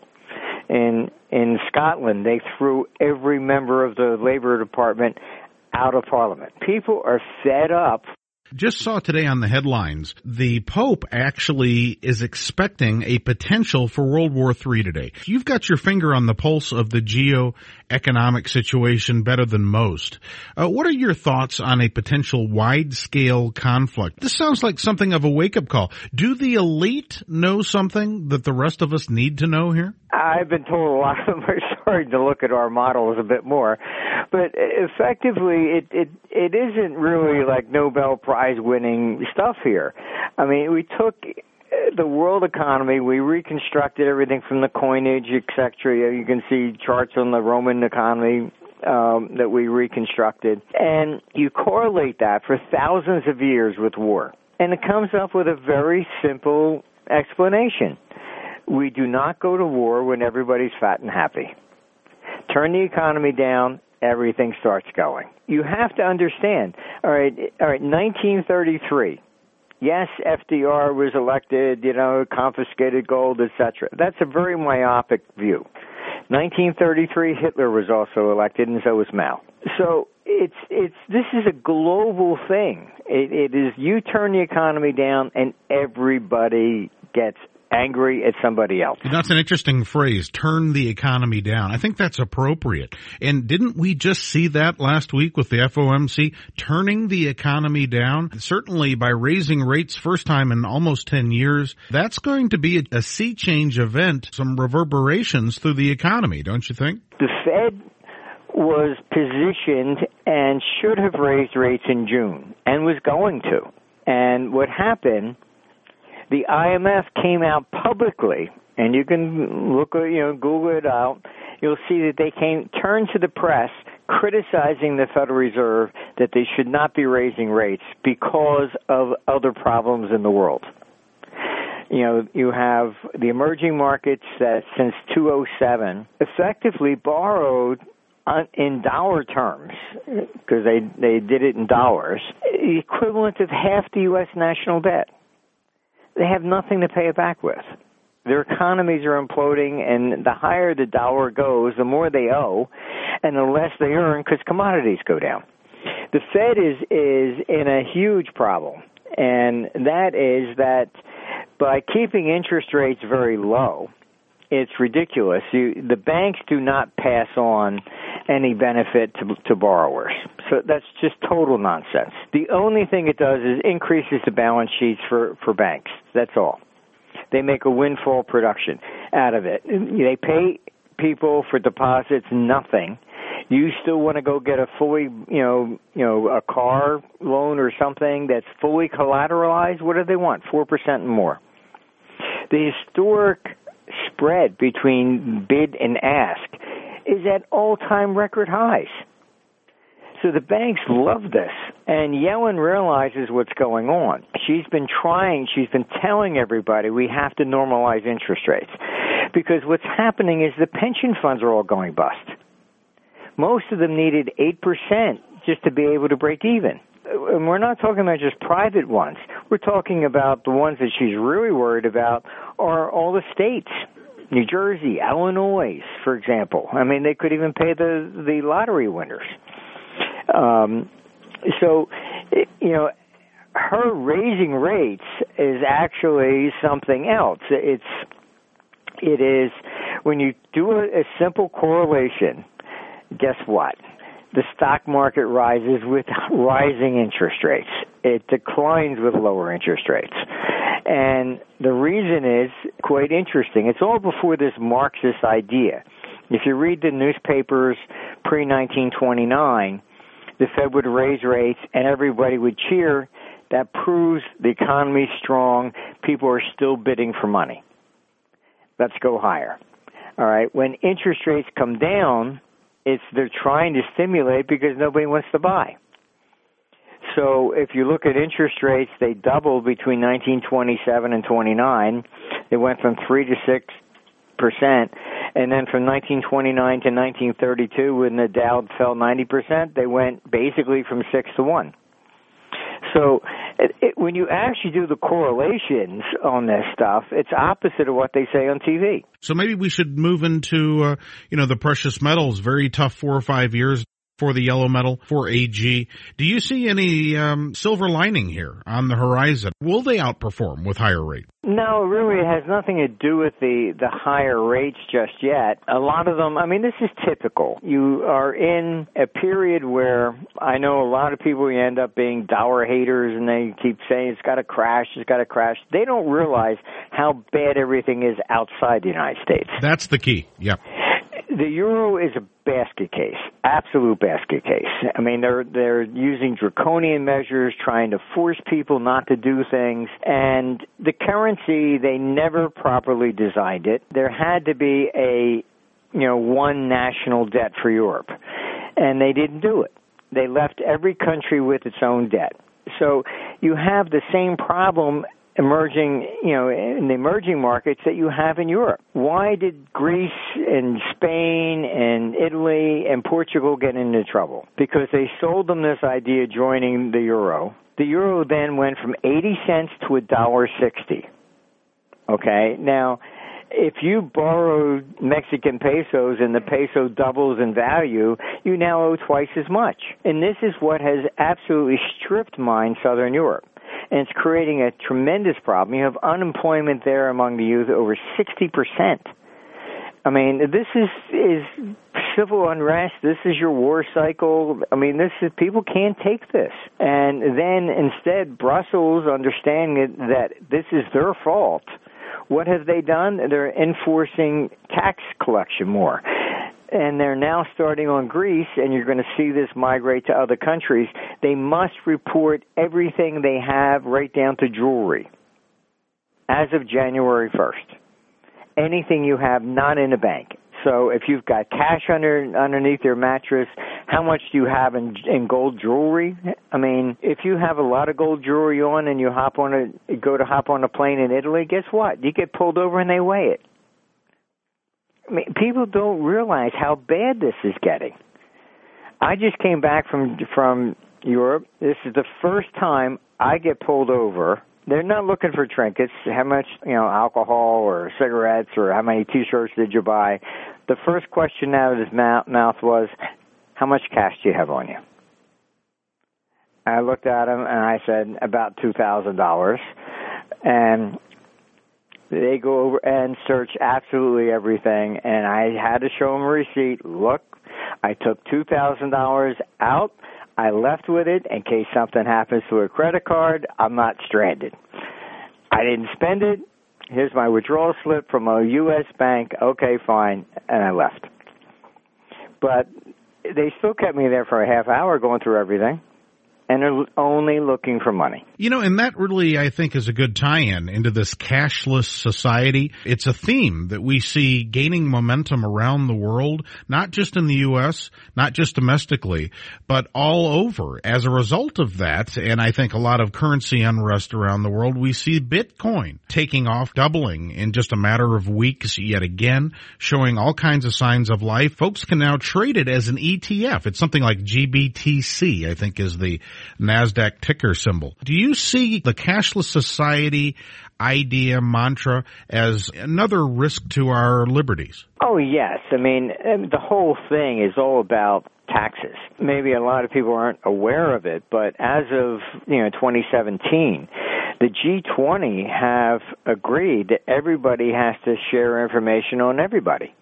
In in Scotland, they threw every member of the Labour Department out of Parliament. People are fed up. Just saw today on the headlines, the Pope actually is expecting a potential for World War Three today. You've got your finger on the pulse of the geo-economic situation better than most. Uh, what are your thoughts on a potential wide-scale conflict? This sounds like something of a wake-up call. Do the elite know something that the rest of us need to know here? I've been told a lot of them are starting to look at our models a bit more. But effectively, it, it, it isn't really like Nobel Prize winning stuff here. I mean, we took the world economy, we reconstructed everything from the coinage, et cetera. You can see charts on the Roman economy um, that we reconstructed. And you correlate that for thousands of years with war. And it comes up with a very simple explanation. We do not go to war when everybody's fat and happy. turn the economy down, everything starts going. You have to understand, all right, all right, nineteen thirty-three. Yes, F D R was elected, you know, confiscated gold, et cetera. That's a very myopic view. nineteen thirty-three, Hitler was also elected, and so was Mao. So it's it's this is a global thing. It, it is you turn the economy down, and everybody gets angry at somebody else. That's an interesting phrase, turn the economy down. I think that's appropriate. And didn't we just see that last week with the F O M C, turning the economy down? Certainly by raising rates first time in almost ten years, that's going to be a, a sea change event, some reverberations through the economy, don't you think? The Fed was positioned and should have raised rates in June and was going to. And what happened, the I M F came out publicly, and you can look, you know, Google it out. You'll see that they came, turned to the press criticizing the Federal Reserve that they should not be raising rates because of other problems in the world. You know, you have the emerging markets that since two thousand seven effectively borrowed in dollar terms, because they, they did it in dollars, the equivalent of half the U S national debt. They have nothing to pay it back with. Their economies are imploding, and the higher the dollar goes, the more they owe, and the less they earn because commodities go down. The Fed is, is in a huge problem, and that is that by keeping interest rates very low, it's ridiculous. You, the banks do not pass on any benefit to, to borrowers. So that's just total nonsense. The only thing it does is increases the balance sheets for, for banks. That's all. They make a windfall production out of it. They pay people for deposits nothing. You still want to go get a fully, you know, you know, a car loan or something that's fully collateralized? What do they want? four percent and more. The historic spread between bid and ask is at all-time record highs. So the banks love this, and Yellen realizes what's going on. She's been trying, she's been telling everybody we have to normalize interest rates, because what's happening is the pension funds are all going bust. Most of them needed eight percent just to be able to break even. And we're not talking about just private ones. We're talking about the ones that she's really worried about are all the states. New Jersey, Illinois, for example. I mean, they could even pay the, the lottery winners. Um, so, you know, her raising rates is actually something else. It's, it is, when you do a, a simple correlation, guess what? The stock market rises with rising interest rates. It declines with lower interest rates. And the reason is quite interesting. It's all before this Marxist idea. If you read the newspapers pre nineteen twenty-nine, the Fed would raise rates and everybody would cheer. That proves the economy's strong. People are still bidding for money. Let's go higher. All right. When interest rates come down, it's they're trying to stimulate because nobody wants to buy. So if you look at interest rates, they doubled between nineteen twenty-seven and twenty-nine. They went from three to six percent, and then from nineteen twenty-nine to nineteen thirty-two, when the Dow fell ninety percent, they went basically from six to one. So it, it, when you actually do the correlations on this stuff, it's opposite of what they say on T V. So maybe we should move into, uh, you know, the precious metals. Very tough four or five years for the yellow metal, for A G. Do you see any um, silver lining here on the horizon? Will they outperform with higher rates? No, really, it has nothing to do with the, the higher rates just yet. A lot of them, I mean, this is typical. You are in a period where I know a lot of people end up being dollar haters, and they keep saying it's got to crash, it's got to crash. They don't realize how bad everything is outside the United States. That's the key, yeah. The euro is a basket case, absolute basket case. I mean, they're they're using draconian measures, trying to force people not to do things. And the currency, they never properly designed it. There had to be a, you know, one national debt for Europe, and they didn't do it. They left every country with its own debt. So you have the same problem emerging, you know, in the emerging markets that you have in Europe. Why did Greece and Spain and Italy and Portugal get into trouble? Because they sold them this idea of joining the euro. The euro then went from eighty cents to one dollar sixty. Okay, now, if you borrow Mexican pesos and the peso doubles in value, you now owe twice as much. And this is what has absolutely stripped mine Southern Europe. And it's creating a tremendous problem. You have unemployment there among the youth over sixty percent. I mean, this is is civil unrest. This is your war cycle. I mean, this is people can't take this. And then instead, Brussels, understanding that this is their fault, what have they done? They're enforcing tax collection more. And they're now starting on Greece, and you're going to see this migrate to other countries. They must report everything they have right down to jewelry as of January first. Anything you have not in a bank. So if you've got cash under underneath your mattress, how much do you have in, in gold jewelry? I mean, if you have a lot of gold jewelry on and you hop on a go to hop on a plane in Italy, guess what? You get pulled over and they weigh it. I mean, people don't realize how bad this is getting. I just came back from from Europe. This is the first time I get pulled over. They're not looking for trinkets, how much, you know, alcohol or cigarettes or how many T-shirts did you buy. The first question out of his mouth was, how much cash do you have on you? I looked at him and I said, about two thousand dollars. And they go over and search absolutely everything. And I had to show them a receipt. Look, I took two thousand dollars out. I left with it in case something happens to a credit card. I'm not stranded. I didn't spend it. Here's my withdrawal slip from a U S bank. Okay, fine. And I left. But they still kept me there for a half hour going through everything. And they're only looking for money. You know, and that really, I think, is a good tie-in into this cashless society. It's a theme that we see gaining momentum around the world, not just in the U S, not just domestically, but all over. As a result of that, and I think a lot of currency unrest around the world, we see Bitcoin taking off, doubling in just a matter of weeks yet again, showing all kinds of signs of life. Folks can now trade it as an E T F. It's something like G B T C, I think, is the NASDAQ ticker symbol. Do you see the cashless society idea, mantra, as another risk to our liberties? Oh, yes. I mean, the whole thing is all about taxes. Maybe a lot of people aren't aware of it, but as of, you know, twenty seventeen, the G twenty have agreed that everybody has to share information on everybody.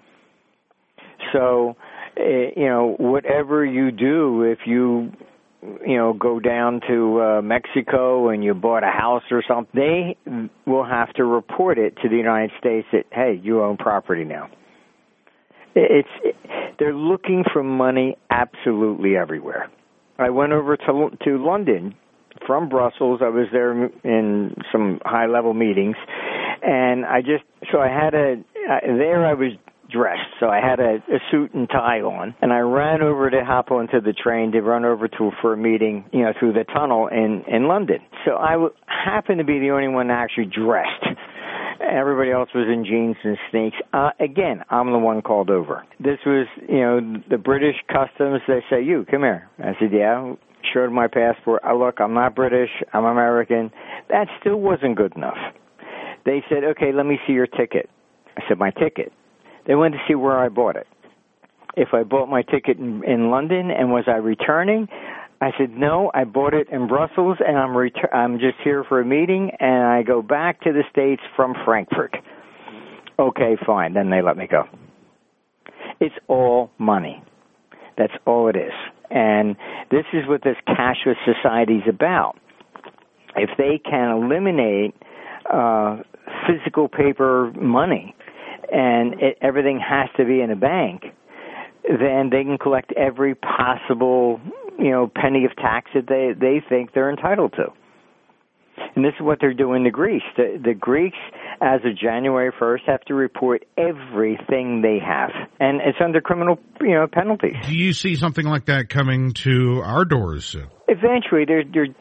So, you know, whatever you do, if you you know, go down to uh, Mexico and you bought a house or something, they will have to report it to the United States that, hey, you own property now. It's they're looking for money absolutely everywhere. I went over to to London from Brussels. I was there in some high-level meetings, and I just so I had a uh, there I was dressed, so I had a, a suit and tie on, and I ran over to hop onto the train to run over to for a meeting, you know, through the tunnel in in London. So I w- happened to be the only one actually dressed. Everybody else was in jeans and sneaks. Uh, again, I'm the one called over. This was, you know, the British customs. They say, "You come here." I said, "Yeah." Showed my passport. I look, I'm not British. I'm American. That still wasn't good enough. They said, "Okay, let me see your ticket." I said, "My ticket." They wanted to see where I bought it. If I bought my ticket in, in London and was I returning, I said, no, I bought it in Brussels and I'm ret- I'm just here for a meeting and I go back to the States from Frankfurt. Okay, fine. Then they let me go. It's all money. That's all it is. And this is what this cashless society is about. If they can eliminate uh, physical paper money, and it, everything has to be in a bank, then they can collect every possible, you know, penny of tax that they, they think they're entitled to. And this is what they're doing to Greece. The, the Greeks, as of January first, have to report everything they have. And it's under criminal, you know, penalties. Do you see something like that coming to our doors soon? Eventually, they're, they're,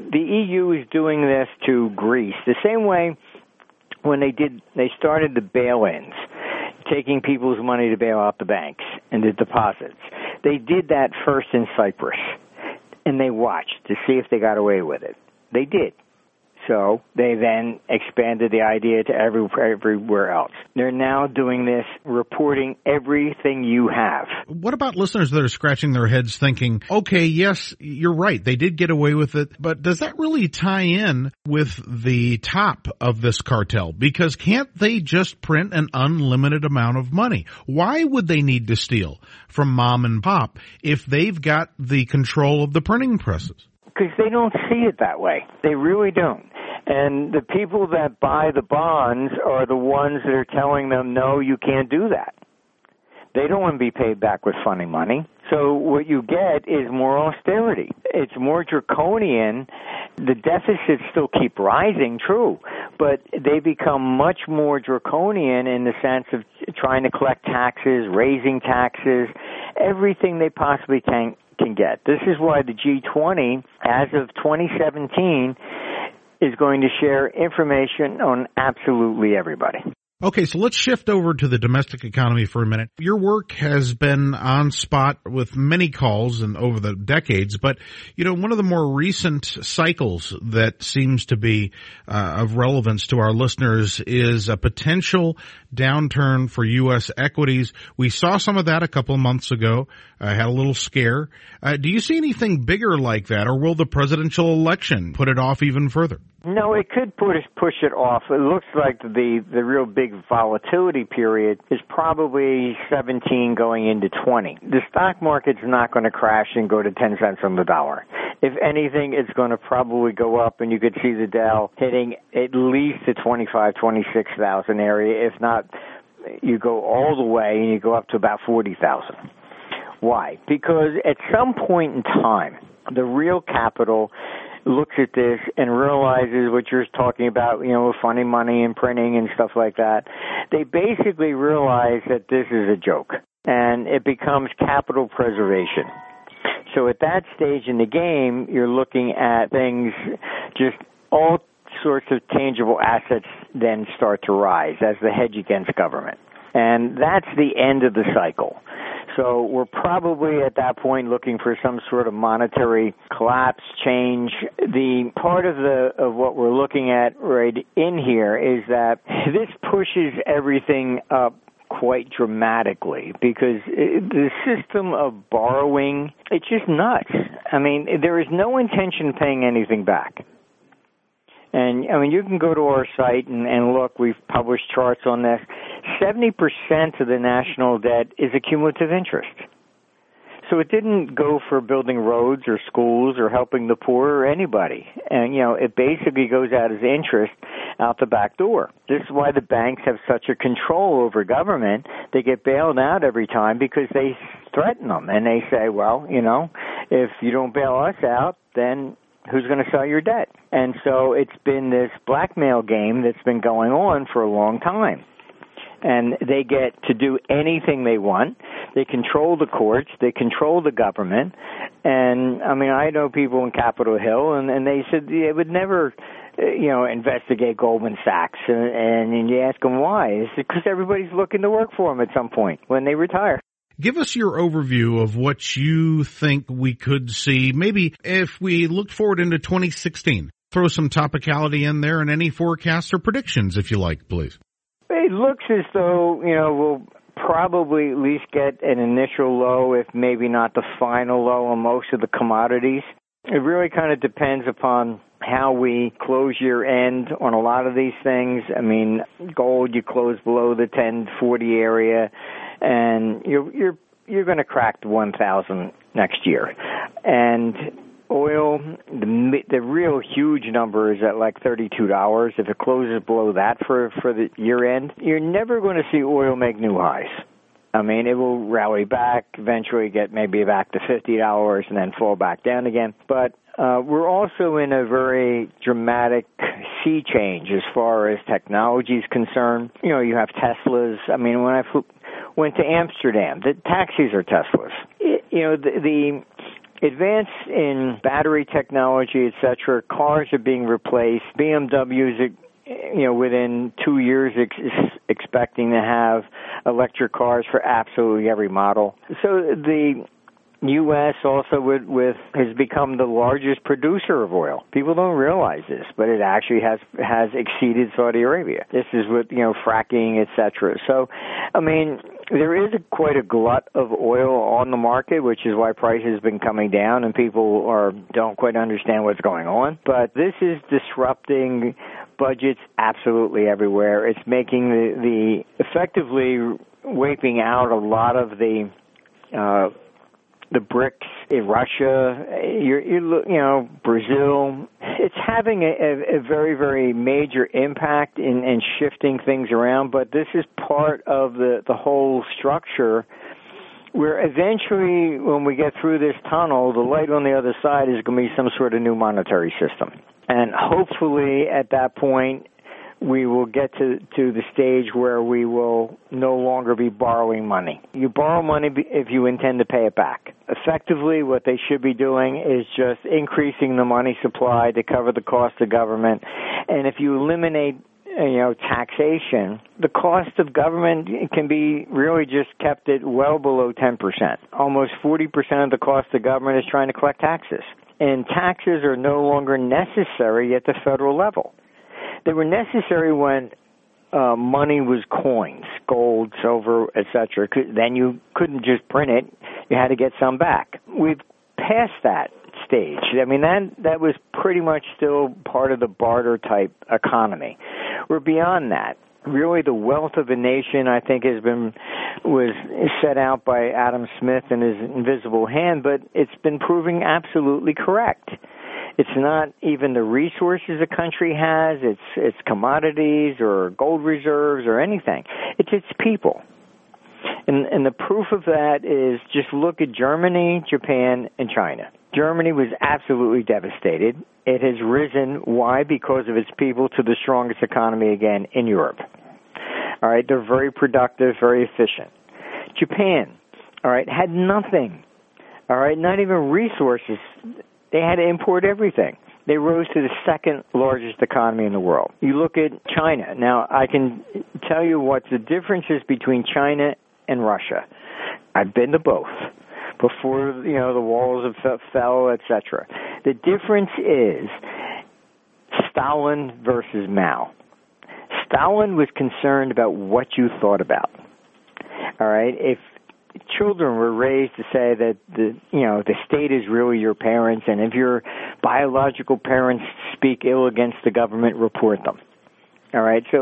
the E U is doing this to Greece the same way when they did, they started the bail-ins, taking people's money to bail out the banks and the deposits. They did that first in Cyprus, and they watched to see if they got away with it. They did. So they then expanded the idea to every, everywhere else. They're now doing this, reporting everything you have. What about listeners that are scratching their heads thinking, okay, yes, you're right, they did get away with it, but does that really tie in with the top of this cartel? Because can't they just print an unlimited amount of money? Why would they need to steal from mom and pop if they've got the control of the printing presses? Because they don't see it that way. They really don't. And the people that buy the bonds are the ones that are telling them, no, you can't do that. They don't want to be paid back with funny money. So what you get is more austerity. It's more draconian. The deficits still keep rising, true, but they become much more draconian in the sense of trying to collect taxes, raising taxes, everything they possibly can can get. This is why the G twenty, as of twenty seventeen, is going to share information on absolutely everybody. Okay, so let's shift over to the domestic economy for a minute. Your work has been on spot with many calls and over the decades, but, you know, one of the more recent cycles that seems to be uh, of relevance to our listeners is a potential downturn for U S equities. We saw some of that a couple of months ago, uh, had a little scare. Uh, do you see anything bigger like that, or will the presidential election put it off even further? No, it could push push it off. It looks like the the real big volatility period is probably seventeen going into twenty. The stock market's not going to crash and go to ten cents on the dollar. If anything, it's going to probably go up, and you could see the Dow hitting at least the twenty-five, twenty-six thousand area. If not, you go all the way and you go up to about forty thousand. Why? Because at some point in time, the real capital looks at this and realizes what you're talking about, you know, funny money and printing and stuff like that. They basically realize that this is a joke, and it becomes capital preservation. So at that stage in the game, you're looking at things, just all sorts of tangible assets then start to rise as the hedge against government. And that's the end of the cycle. So we're probably at that point looking for some sort of monetary collapse, change. The part of the of what we're looking at right in here is that this pushes everything up quite dramatically because it, the system of borrowing, it's just nuts. I mean, there is no intention of paying anything back. And, I mean, you can go to our site and, and look, we've published charts on this. seventy percent of the national debt is accumulative interest. So it didn't go for building roads or schools or helping the poor or anybody. And, you know, it basically goes out as interest out the back door. This is why the banks have such a control over government. They get bailed out every time because they threaten them. And they say, well, you know, if you don't bail us out, then who's going to sell your debt? And so it's been this blackmail game that's been going on for a long time. And they get to do anything they want. They control the courts. They control the government. And, I mean, I know people in Capitol Hill, and, and they said they would never, you know, investigate Goldman Sachs. And, and you ask them why. It's because everybody's looking to work for them at some point when they retire. Give us your overview of what you think we could see, maybe if we look forward into twenty sixteen. Throw some topicality in there and any forecasts or predictions, if you like, please. It looks as though, you know, we'll probably at least get an initial low, if maybe not the final low on most of the commodities. It really kind of depends upon how we close year end on a lot of these things. I mean, gold, you close below the ten forty area, and you're you're you're going to crack the one thousand next year. And oil, the the real huge number is at like thirty-two dollars. If it closes below that for for the year end, you're never going to see oil make new highs. I mean, it will rally back, eventually get maybe back to fifty dollars and then fall back down again. But uh, we're also in a very dramatic sea change as far as technology is concerned. You know, you have Teslas. I mean, when I flew, went to Amsterdam, the taxis are Teslas. It, you know, the, the advance in battery technology, et cetera. Cars are being replaced. B M Ws are, you know, within two years ex- expecting to have electric cars for absolutely every model. So the U S also with, with has become the largest producer of oil. People don't realize this, but it actually has has exceeded Saudi Arabia. This is with, you know, fracking, et cetera. So, I mean, there is a, quite a glut of oil on the market, which is why prices have been coming down, and people are don't quite understand what's going on. But this is disrupting budgets absolutely everywhere. It's making the, the effectively wiping out a lot of the uh, the BRICS in Russia, you're, you're, you know, Brazil. It's having a, a very, very major impact in, in shifting things around, but this is part of the, the whole structure where eventually when we get through this tunnel, the light on the other side is going to be some sort of new monetary system. And hopefully at that point, we will get to, to the stage where we will no longer be borrowing money. You borrow money if you intend to pay it back. Effectively, what they should be doing is just increasing the money supply to cover the cost of government. And if you eliminate, you know, taxation, the cost of government can be really just kept at well below ten percent. Almost forty percent of the cost of government is trying to collect taxes. And taxes are no longer necessary at the federal level. They were necessary when uh, money was coins, gold, silver, et cetera. Then you couldn't just print it. You had to get some back. We've passed that stage. I mean, that that was pretty much still part of the barter-type economy. We're beyond that. Really, the wealth of a nation, I think, has been was set out by Adam Smith and his invisible hand, but it's been proving absolutely correct. It's not even the resources a country has, it's it's commodities or gold reserves or anything. It's its people. And, and the proof of that is just look at Germany, Japan, and China. Germany was absolutely devastated. It has risen. Why? Because of its people to the strongest economy again in Europe. All right, they're very productive, very efficient. Japan, all right, had nothing. All right, not even resources. They had to import everything. They rose to the second largest economy in the world. You look at China. Now, I can tell you what the difference is between China and Russia. I've been to both before, you know, the walls have fell, et cetera. The difference is Stalin versus Mao. Stalin was concerned about what you thought about. All right? If children were raised to say that the you know the state is really your parents, and if your biological parents speak ill against the government, report them. All right, so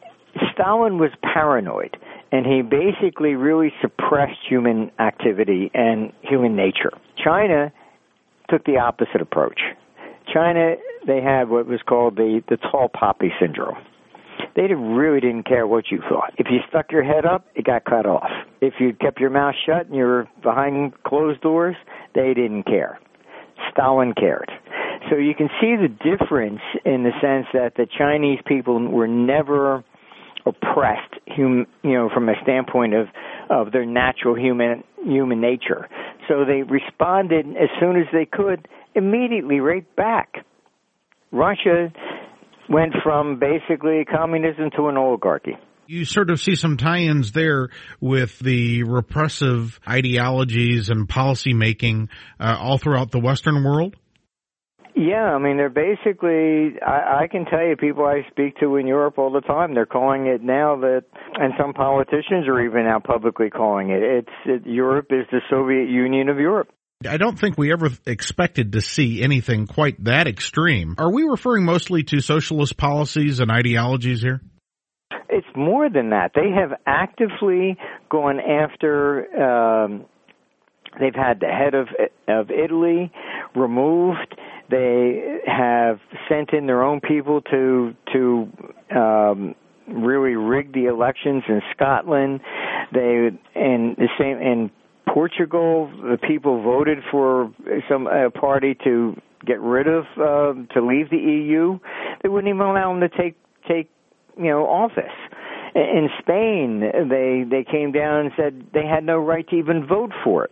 Stalin was paranoid, and he basically really suppressed human activity and human nature. China took the opposite approach. China, they had what was called the, the tall poppy syndrome. They really didn't care what you thought. If you stuck your head up, it got cut off. If you kept your mouth shut and you were behind closed doors, they didn't care. Stalin cared. So you can see the difference in the sense that the Chinese people were never oppressed, hum, you know, from a standpoint of, of their natural human human nature. So they responded as soon as they could, immediately right back. Russia went from basically communism to an oligarchy. You sort of see some tie-ins there with the repressive ideologies and policy making uh, all throughout the Western world? Yeah, I mean, they're basically, I, I can tell you, people I speak to in Europe all the time, they're calling it now that, and some politicians are even now publicly calling it, it's it, Europe is the Soviet Union of Europe. I don't think we ever expected to see anything quite that extreme. Are we referring mostly to socialist policies and ideologies here? It's more than that. They have actively gone after, um, they've had the head of, of Italy removed. They have sent in their own people to, to, um, really rig the elections in Scotland. They, and the same, in Portugal, the people voted for some uh, party to get rid of, uh, to leave the E U. They wouldn't even allow them to take, take, you know, office. In Spain, they they came down and said they had no right to even vote for it.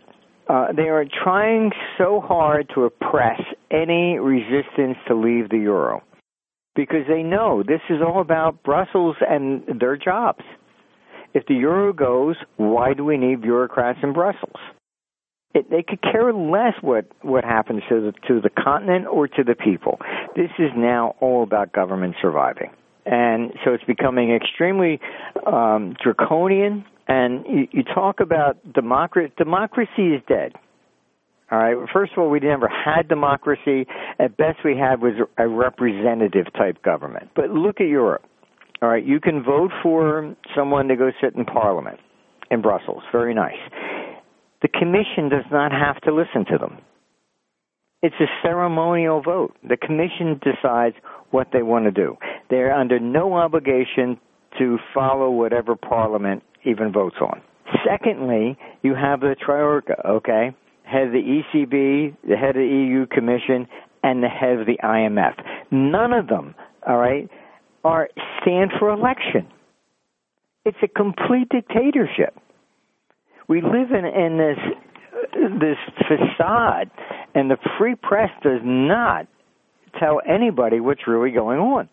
Uh, they are trying so hard to oppress any resistance to leave the euro because they know this is all about Brussels and their jobs. If the euro goes, why do we need bureaucrats in Brussels? It, they could care less what, what happens to the, to the continent or to the people. This is now all about government surviving. And so it's becoming extremely um, draconian. And you, you talk about democracy. Democracy is dead. All right. First of all, we never had democracy. At best, we had was a representative type government. But look at Europe. All right. You can vote for someone to go sit in Parliament in Brussels. Very nice. The Commission does not have to listen to them. It's a ceremonial vote. The Commission decides what they want to do. They're under no obligation to follow whatever Parliament even votes on. Secondly, you have the Troika, okay? Head of the E C B, the head of the E U Commission, and the head of the I M F. None of them, all right, are stand for election. It's a complete dictatorship. We live in, in this this facade, and the free press does not tell anybody what's really going on.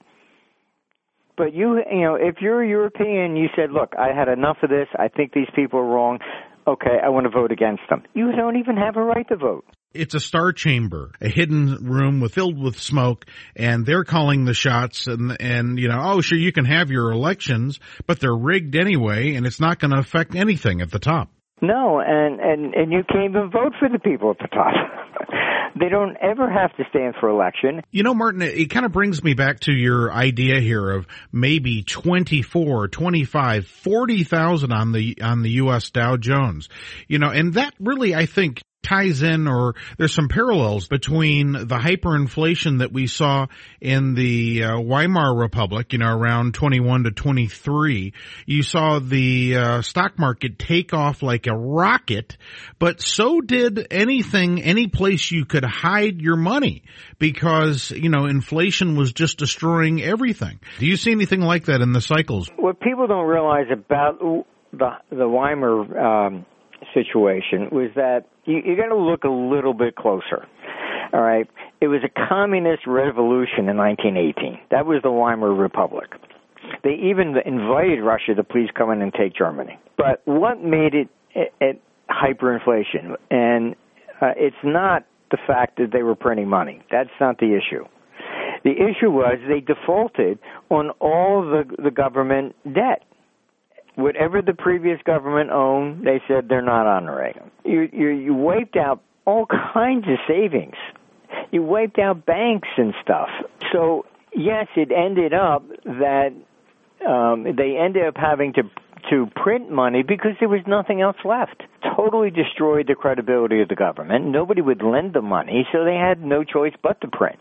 But you, you know, if you're a European, you said, look, I had enough of this. I think these people are wrong. Okay, I want to vote against them. You don't even have a right to vote. It's a star chamber, a hidden room with, filled with smoke, and they're calling the shots. And, and you know, oh, sure, you can have your elections, but they're rigged anyway, and it's not going to affect anything at the top. No, and, and, and you can't even vote for the people at the top. They don't ever have to stand for election. You know, Martin, it kind of brings me back to your idea here of maybe twenty-four, twenty-five, forty thousand on the, on the U S Dow Jones. You know, and that really, I think, ties in, or there's some parallels between the hyperinflation that we saw in the uh, Weimar Republic, you know, around twenty-one to twenty-three. You saw the uh, stock market take off like a rocket, but so did anything, any place you could hide your money, because, you know, inflation was just destroying everything. Do you see anything like that in the cycles? What people don't realize about the, the Weimar um, situation was that you, you got to look a little bit closer. All right, it was a communist revolution in nineteen eighteen. That was the Weimar Republic. They even invited Russia to please come in and take Germany. But what made it, it, it hyperinflation? And uh, it's not the fact that they were printing money. That's not the issue. The issue was they defaulted on all the the government debt. Whatever the previous government owned, they said they're not honoring them. You, you, you wiped out all kinds of savings. You wiped out banks and stuff. So, yes, it ended up that um, they ended up having to to print money because there was nothing else left. Totally destroyed the credibility of the government. Nobody would lend them money, so they had no choice but to print.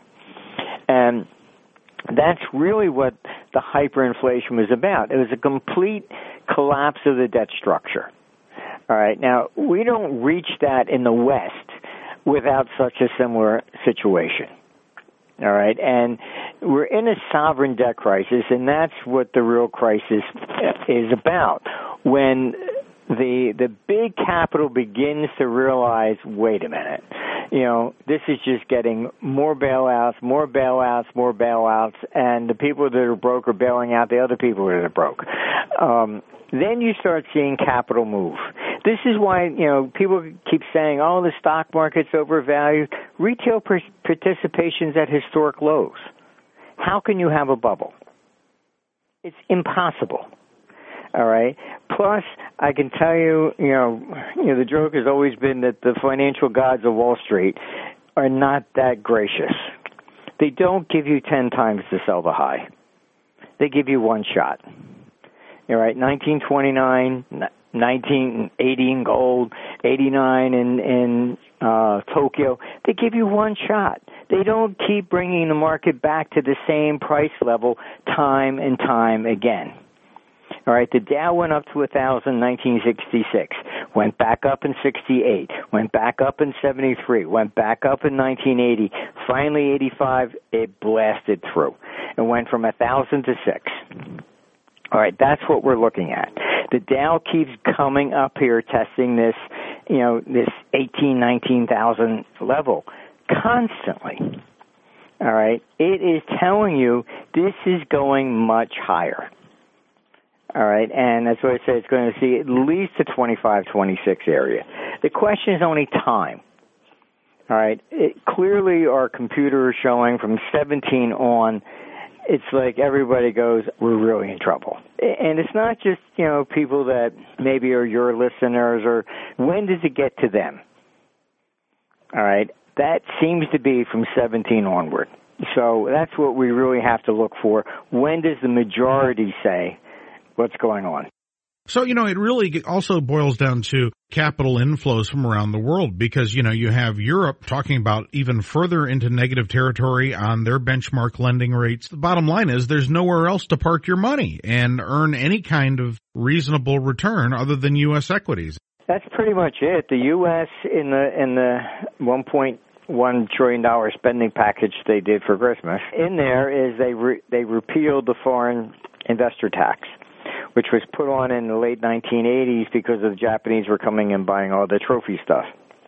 And that's really what the hyperinflation was about. It was a complete collapse of the debt structure. All right. Now, we don't reach that in the West without such a similar situation. All right. And we're in a sovereign debt crisis, and that's what the real crisis is about. When the the big capital begins to realize, wait a minute, you know, this is just getting more bailouts, more bailouts, more bailouts, and the people that are broke are bailing out the other people that are broke. Um, then you start seeing capital move. This is why, you know, people keep saying, oh, the stock market's overvalued. Retail participation's at historic lows. How can you have a bubble? It's impossible. All right. Plus, I can tell you, you know, you know, the joke has always been that the financial gods of Wall Street are not that gracious. They don't give you ten times to sell the high. They give you one shot. All right. nineteen twenty-nine, nineteen eighty in gold, eighty-nine in in uh, Tokyo. They give you one shot. They don't keep bringing the market back to the same price level time and time again. All right, the Dow went up to one thousand in nineteen sixty-six, went back up in sixty-eight, went back up in seventy-three, went back up in nineteen eighty. Finally, eighty-five, it blasted through. It went from one thousand to six. All right, that's what we're looking at. The Dow keeps coming up here, testing this, you know, this eighteen, nineteen thousand level constantly. All right? It is telling you this is going much higher. All right? And that's what I said. It's going to see at least the twenty-five, twenty-six area. The question is only time. All right? It, clearly, our computer is showing from seventeen on, it's like everybody goes, we're really in trouble. And it's not just, you know, people that maybe are your listeners, or when does it get to them? All right? That seems to be from seventeen onward. So that's what we really have to look for. When does the majority say what's going on? So, you know, it really also boils down to capital inflows from around the world because, you know, you have Europe talking about even further into negative territory on their benchmark lending rates. The bottom line is there's nowhere else to park your money and earn any kind of reasonable return other than U S equities. That's pretty much it. The U S in the in the one point one trillion dollars spending package they did for Christmas, in there is they re, they repealed the foreign investor tax, which was put on in the late nineteen eighties because the Japanese were coming and buying all the trophy stuff.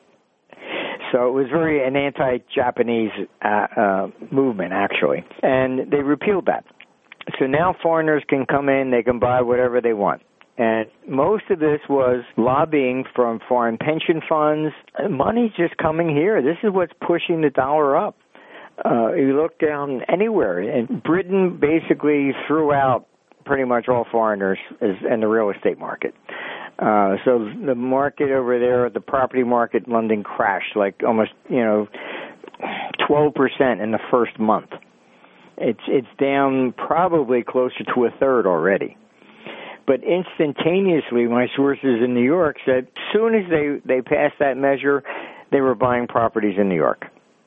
So it was very an anti-Japanese uh, uh, movement, actually. And they repealed that. So now foreigners can come in, they can buy whatever they want. And most of this was lobbying from foreign pension funds. Money's just coming here. This is what's pushing the dollar up. Uh, you look down anywhere, and Britain basically threw out pretty much all foreigners in the real estate market. Uh, so the market over there, the property market in London crashed like almost, you know, twelve percent in the first month. It's it's down probably closer to a third already. But instantaneously, my sources in New York said as soon as they, they passed that measure, they were buying properties in New York.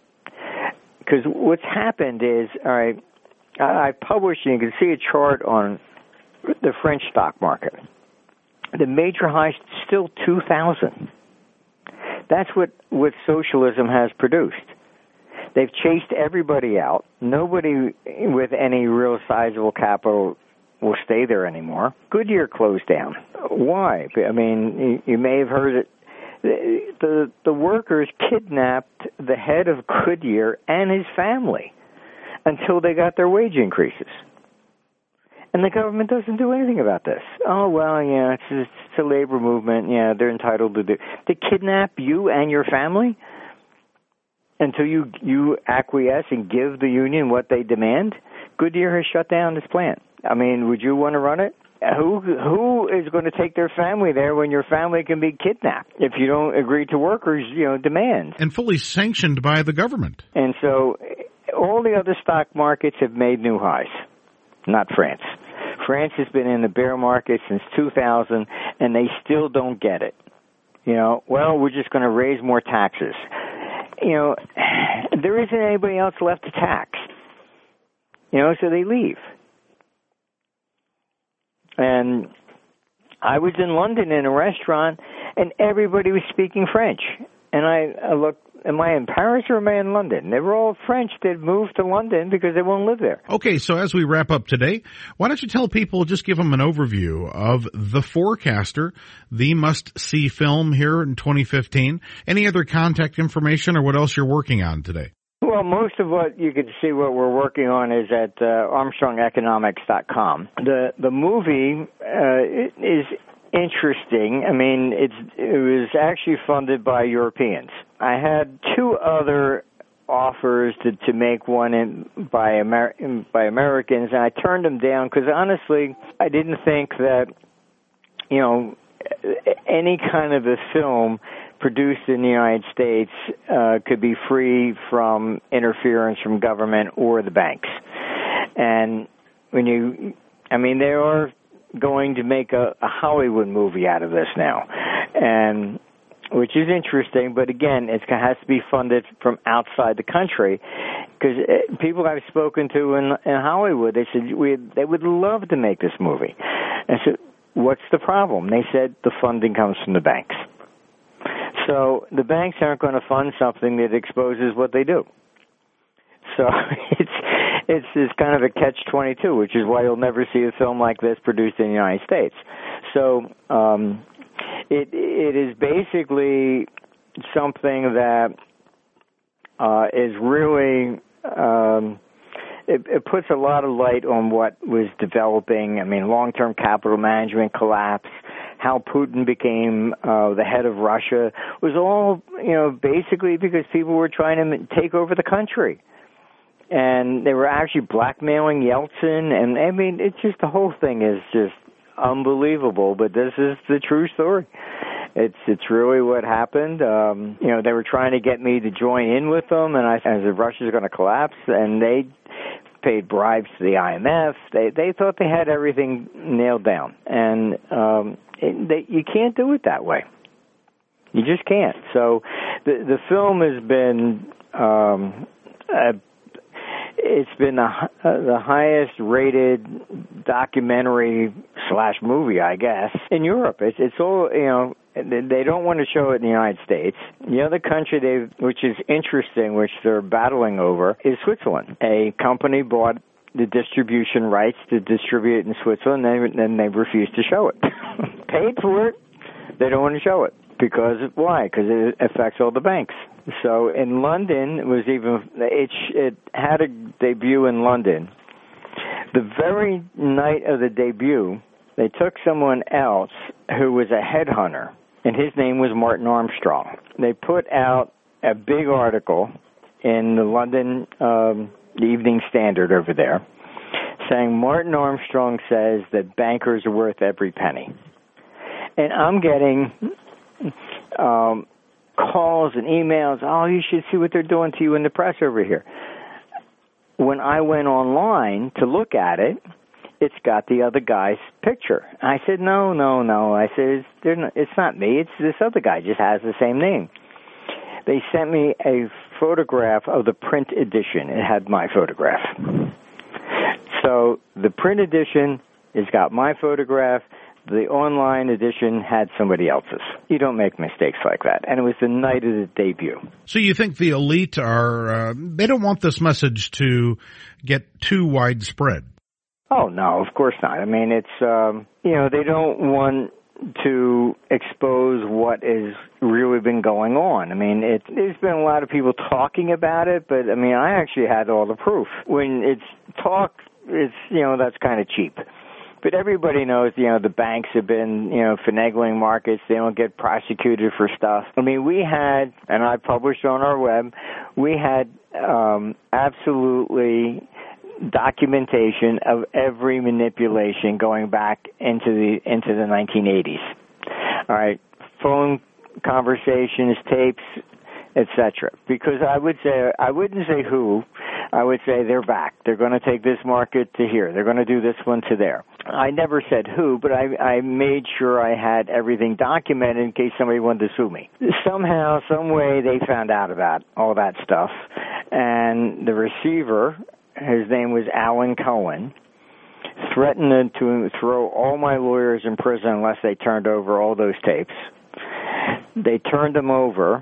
Because what's happened is, all right, I published, and you can see a chart on the French stock market. The major high is still two thousand. That's what, what socialism has produced. They've chased everybody out. Nobody with any real sizable capital will stay there anymore. Goodyear closed down. Why? I mean, you, you may have heard it. The, the, the workers kidnapped the head of Goodyear and his family until they got their wage increases. And the government doesn't do anything about this. Oh, well, yeah, it's, it's a labor movement. Yeah, they're entitled to do. They kidnap you and your family until you, you acquiesce and give the union what they demand? Goodyear has shut down this plant. I mean, would you want to run it? Who who is going to take their family there when your family can be kidnapped if you don't agree to workers' you know demands? And fully sanctioned by the government. And so all the other stock markets have made new highs, not France. France has been in the bear market since two thousand, and they still don't get it. You know, well, we're just going to raise more taxes. You know, there isn't anybody else left to tax. You know, so they leave. And I was in London in a restaurant, and everybody was speaking French. And I, I looked, am I in Paris or am I in London? They were all French. They'd moved to London because they won't live there. Okay, so as we wrap up today, why don't you tell people, just give them an overview of The Forecaster, the must-see film here in twenty fifteen. Any other contact information or what else you're working on today? Well, most of what you can see what we're working on is at uh, Armstrong Economics dot com. The the movie uh, is interesting. I mean, it's it was actually funded by Europeans. I had two other offers to, to make one in, by Amer- by Americans, and I turned them down because honestly, I didn't think that you know any kind of a film produced in the United States uh, could be free from interference from government or the banks. And when you, I mean, they are going to make a, a Hollywood movie out of this now, and which is interesting, but again, it has to be funded from outside the country, because people I've spoken to in, in Hollywood, they said we, they would love to make this movie. And I said, what's the problem? They said the funding comes from the banks. So the banks aren't going to fund something that exposes what they do. So it's it's, it's kind of a catch twenty-two, which is why you'll never see a film like this produced in the United States. So um, it it is basically something that uh, is really um, it, it puts a lot of light on what was developing. I mean, long-term capital management collapse, how Putin became uh, the head of Russia, was all, you know, basically because people were trying to take over the country. And they were actually blackmailing Yeltsin. And, I mean, it's just, the whole thing is just unbelievable. But this is the true story. It's it's really what happened. Um, you know, they were trying to get me to join in with them, and I said Russia's going to collapse, and they paid bribes to the I M F. They they thought they had everything nailed down, and um, it, they, you can't do it that way. You just can't. So the the film has been um, uh, it's been the uh, the highest rated documentary slash movie, I guess, in Europe. It's it's all, you know. They don't want to show it in the United States. The other country, they, which is interesting, which they're battling over, is Switzerland. A company bought the distribution rights to distribute it in Switzerland, and then they refused to show it. Paid for it. They don't want to show it. Because, why? Because it affects all the banks. So in London, it was even, it, it had a debut in London. The very night of the debut, they took someone else who was a headhunter, and his name was Martin Armstrong. They put out a big article in the London um, the Evening Standard over there saying Martin Armstrong says that bankers are worth every penny. And I'm getting um, calls and emails, oh, you should see what they're doing to you in the press over here. When I went online to look at it, it's got the other guy's picture. I said, no, no, no. I said, it's, not, it's not me. It's this other guy, just has the same name. They sent me a photograph of the print edition. It had my photograph. So the print edition has got my photograph. The online edition had somebody else's. You don't make mistakes like that. And it was the night of the debut. So you think the elite are, uh, they don't want this message to get too widespread? Oh, no, of course not. I mean, it's, um, you know, they don't want to expose what has really been going on. I mean, it, there's been a lot of people talking about it, but, I mean, I actually had all the proof. When it's talk, it's, you know, that's kind of cheap. But everybody knows, you know, the banks have been, you know, finagling markets. They don't get prosecuted for stuff. I mean, we had, and I published on our web, we had um, absolutely documentation of every manipulation going back into the into the nineteen eighties. All right, phone conversations, tapes, et cetera. Because I would say I wouldn't say who, I would say they're back. They're going to take this market to here. They're going to do this one to there. I never said who, but I, I made sure I had everything documented in case somebody wanted to sue me. Somehow, some way, they found out about all that stuff, and the receiver, his name was Alan Cohen, threatened to throw all my lawyers in prison unless they turned over all those tapes. They turned them over.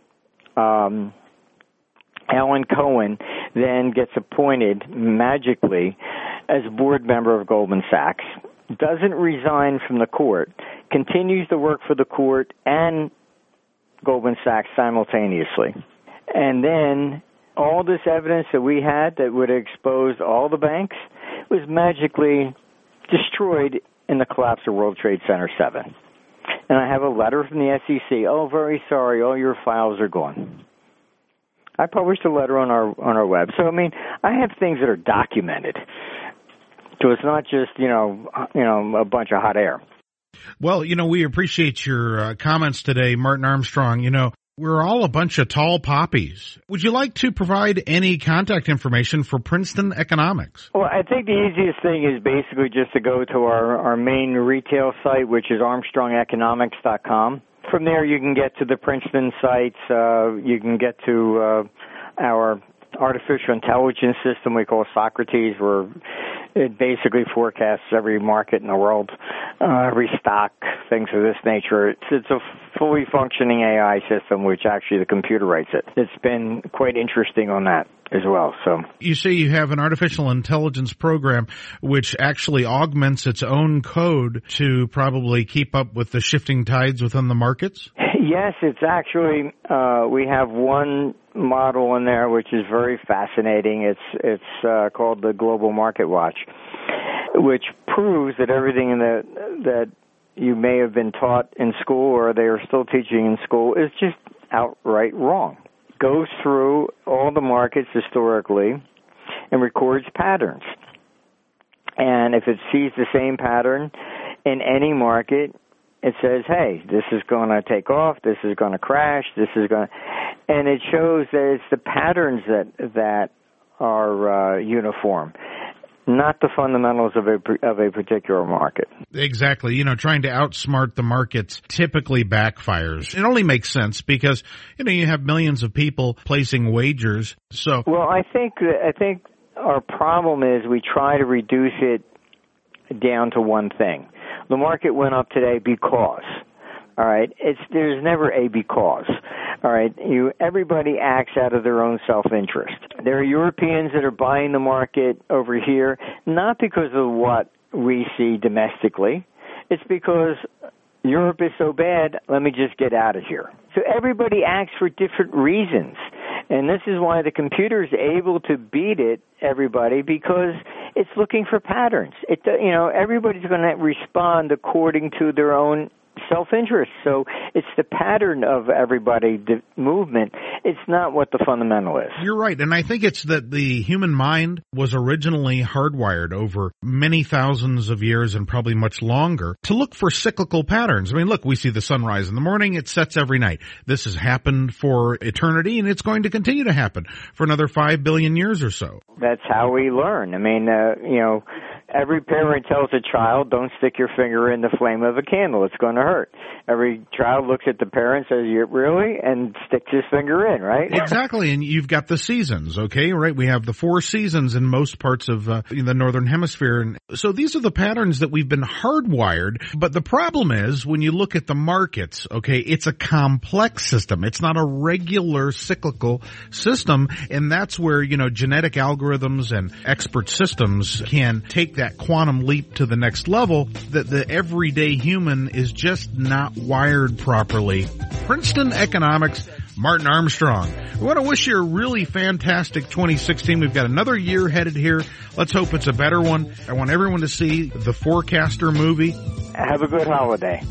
Um, Alan Cohen then gets appointed magically as board member of Goldman Sachs, doesn't resign from the court, continues to work for the court and Goldman Sachs simultaneously. And then all this evidence that we had that would have exposed all the banks was magically destroyed in the collapse of World Trade Center seven. And I have a letter from the S E C. Oh, very sorry, all your files are gone. I published a letter on our on our web. So, I mean, I have things that are documented. So it's not just, you know, you know, a bunch of hot air. Well, you know, we appreciate your uh, comments today, Martin Armstrong. You know, we're all a bunch of tall poppies. Would you like to provide any contact information for Princeton Economics? Well, I think the easiest thing is basically just to go to our, our main retail site, which is armstrong economics dot com. From there, you can get to the Princeton sites. Uh, you can get to uh, our artificial intelligence system we call Socrates, where it basically forecasts every market in the world. uh, restock, things of this nature. It's, it's a fully functioning A I system, which actually the computer writes it. It's been quite interesting on that as well. So you say you have an artificial intelligence program which actually augments its own code to probably keep up with the shifting tides within the markets? Yes, it's actually, uh, we have one model in there which is very fascinating. It's it's uh, called the Global Market Watch, which proves that everything in the, that you may have been taught in school or they are still teaching in school is just outright wrong. Goes through all the markets historically and records patterns. And if it sees the same pattern in any market, it says, hey, this is going to take off, this is going to crash, this is going to... And it shows that it's the patterns that that are uh, uniform, not the fundamentals of a of a particular market. Exactly. You know, trying to outsmart the markets typically backfires. It only makes sense because, you know, you have millions of people placing wagers. So, well, I think I think our problem is we try to reduce it down to one thing. The market went up today because. All right, it's there's never a because. All right, you everybody acts out of their own self-interest. There are Europeans that are buying the market over here not because of what we see domestically. It's because Europe is so bad, let me just get out of here. So everybody acts for different reasons. And this is why the computer is able to beat it, everybody, because it's looking for patterns. It, you know, everybody's going to respond according to their own self-interest. So it's the pattern of everybody, the movement. It's not what the fundamental is. You're right. And I think it's that the human mind was originally hardwired over many thousands of years and probably much longer to look for cyclical patterns. I mean, look, we see the sun rise in the morning. It sets every night. This has happened for eternity, and it's going to continue to happen for another five billion years or so. That's how we learn. I mean, uh, you know, every parent tells a child, don't stick your finger in the flame of a candle. It's going to hurt. Every child looks at the parent, says, "You really?" and sticks his finger in, right? Exactly. And you've got the seasons, okay? Right? We have the four seasons in most parts of uh, the northern hemisphere. And so these are the patterns that we've been hardwired. But the problem is when you look at the markets, okay, it's a complex system. It's not a regular cyclical system. And that's where, you know, genetic algorithms and expert systems can take that quantum leap to the next level that the everyday human is just not wired properly. Princeton Economics, Martin Armstrong. We want to wish you a really fantastic twenty sixteen. We've got another year headed here. Let's hope it's a better one. I want everyone to see The Forecaster movie. Have a good holiday.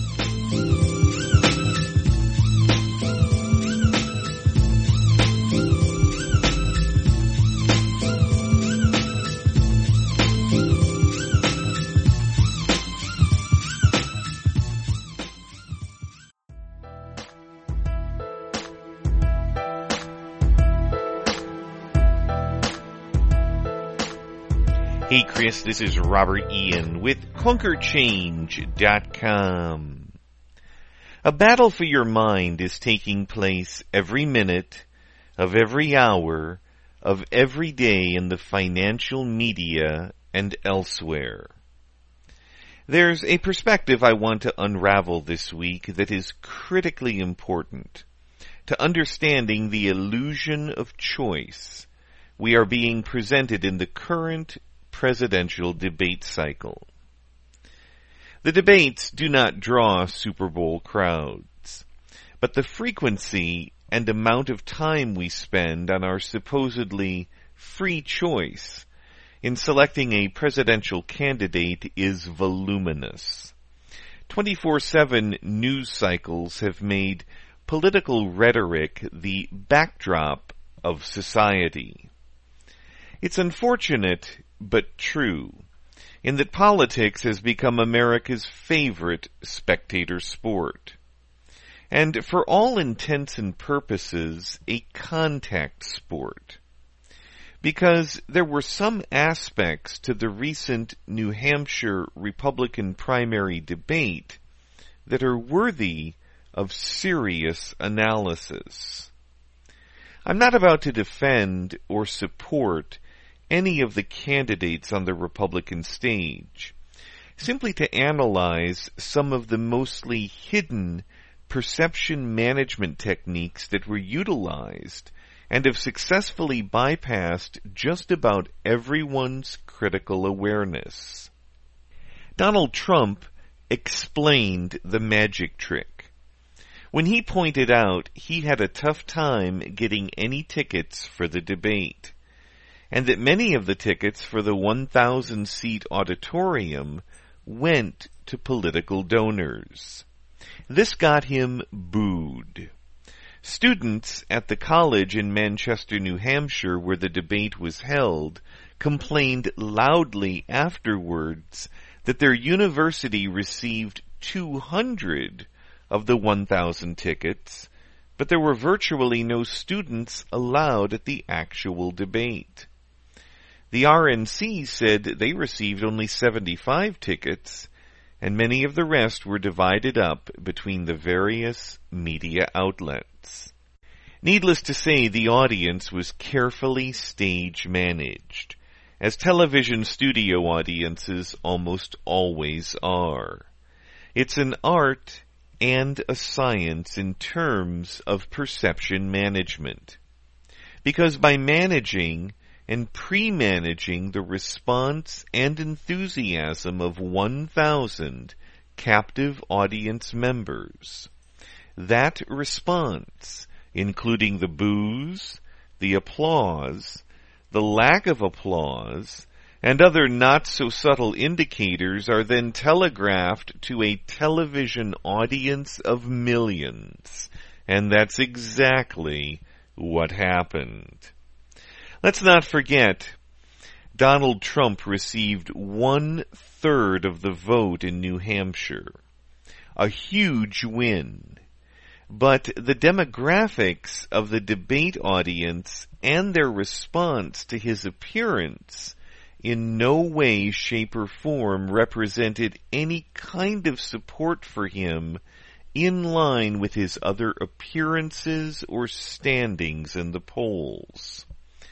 Hey Chris, this is Robert Ian with Conquer Change dot com. A battle for your mind is taking place every minute of every hour of every day in the financial media and elsewhere. There's a perspective I want to unravel this week that is critically important to understanding the illusion of choice we are being presented in the current presidential debate cycle. The debates do not draw Super Bowl crowds, but the frequency and amount of time we spend on our supposedly free choice in selecting a presidential candidate is voluminous. twenty-four seven news cycles have made political rhetoric the backdrop of society. It's unfortunate but true, in that politics has become America's favorite spectator sport, and for all intents and purposes, a contact sport. Because there were some aspects to the recent New Hampshire Republican primary debate that are worthy of serious analysis. I'm not about to defend or support any of the candidates on the Republican stage. simply to analyze some of the mostly hidden perception management techniques that were utilized and have successfully bypassed just about everyone's critical awareness. Donald Trump explained the magic trick when he pointed out he had a tough time getting any tickets for the debate, and that many of the tickets for the one thousand seat auditorium went to political donors. This got him booed. Students at the college in Manchester, New Hampshire, where the debate was held, complained loudly afterwards that their university received two hundred of the one thousand tickets, but there were virtually no students allowed at the actual debate. The R N C said they received only seventy-five tickets, and many of the rest were divided up between the various media outlets. Needless to say, the audience was carefully stage managed, as television studio audiences almost always are. It's an art and a science in terms of perception management, because by managing and pre-managing the response and enthusiasm of one thousand captive audience members, that response, including the boos, the applause, the lack of applause, and other not-so-subtle indicators, are then telegraphed to a television audience of millions. And that's exactly what happened. Let's not forget, Donald Trump received one-third of the vote in New Hampshire. A huge win. But the demographics of the debate audience and their response to his appearance in no way, shape, or form represented any kind of support for him in line with his other appearances or standings in the polls.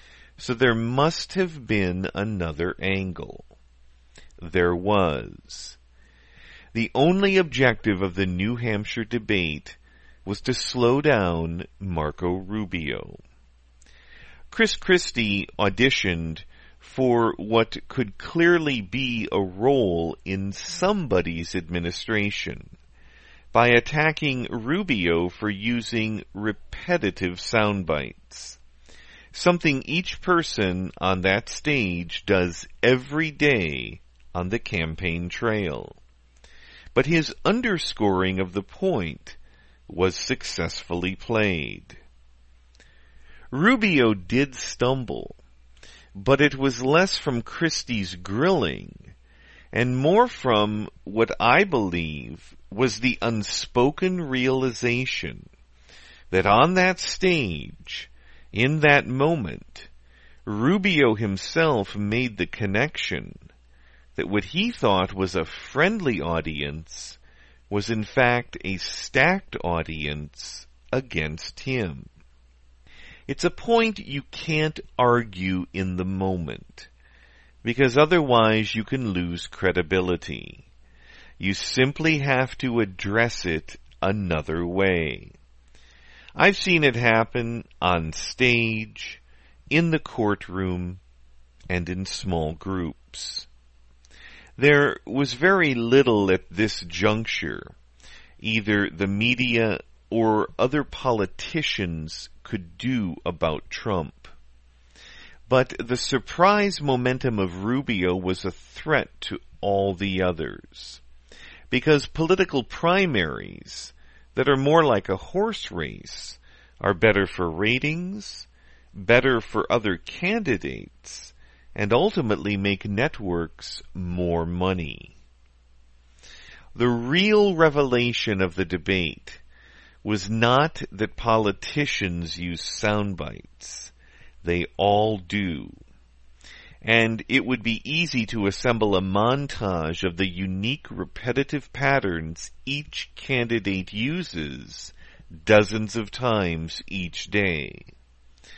So there must have been another angle. There was. The only objective of the New Hampshire debate was to slow down Marco Rubio. Chris Christie auditioned for what could clearly be a role in somebody's administration by attacking Rubio for using repetitive sound bites. Something each person on that stage does every day on the campaign trail. But his underscoring of the point was successfully played. Rubio did stumble, but it was less from Christie's grilling and more from what I believe was the unspoken realization that on that stage, in that moment, Rubio himself made the connection that what he thought was a friendly audience was in fact a stacked audience against him. It's a point you can't argue in the moment, because otherwise you can lose credibility. You simply have to address it another way. I've seen it happen on stage, in the courtroom, and in small groups. There was very little at this juncture either the media or other politicians could do about Trump. But the surprise momentum of Rubio was a threat to all the others, because political primaries that are more like a horse race are better for ratings, better for other candidates, and ultimately make networks more money. The real revelation of the debate was not that politicians use sound bites. They all do. And it would be easy to assemble a montage of the unique repetitive patterns each candidate uses dozens of times each day.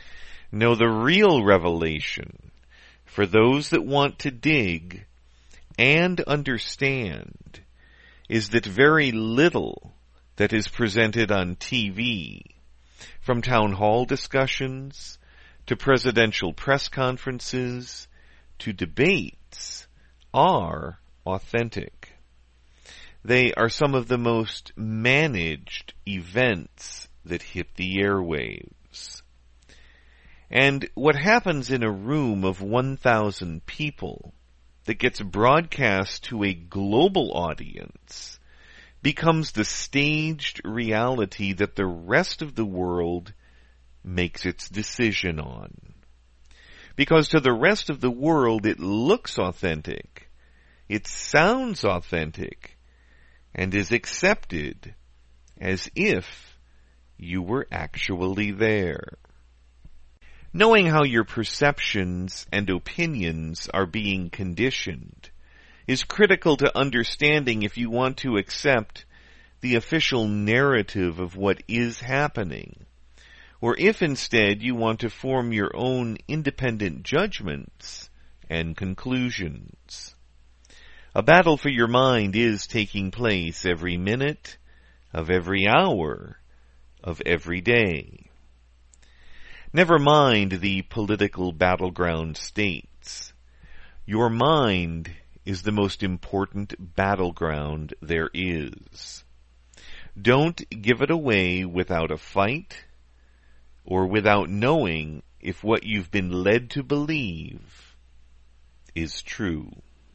No, the real revelation, for those that want to dig, and understand is that very little that is presented on T V, from town hall discussions to presidential press conferences to debates, are authentic. They are some of the most managed events that hit the airwaves. And what happens in a room of one thousand people that gets broadcast to a global audience becomes the staged reality that the rest of the world makes its decision on. Because to the rest of the world it looks authentic, it sounds authentic, and is accepted as if you were actually there. Knowing how your perceptions and opinions are being conditioned is critical to understanding if you want to accept the official narrative of what is happening, or if instead you want to form your own independent judgments and conclusions. A battle for your mind is taking place every minute of every hour of every day. Never mind the political battleground states. Your mind is the most important battleground there is. Don't give it away without a fight or without knowing if what you've been led to believe is true.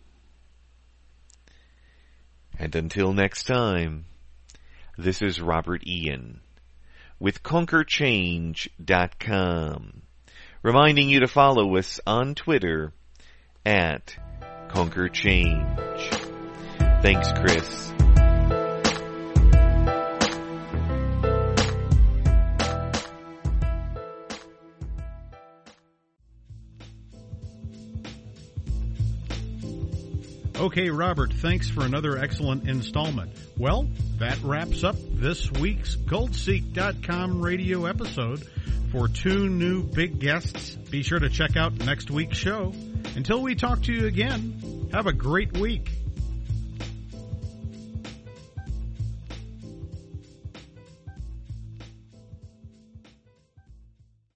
And until next time, this is Robert Ian with Conquer Change dot com, reminding you to follow us on Twitter at Conquer Change. Thanks, Chris. Okay, Robert, thanks for another excellent installment. Well, that wraps up this week's Gold Seek dot com radio episode. For two new big guests, be sure to check out next week's show. Until we talk to you again, have a great week.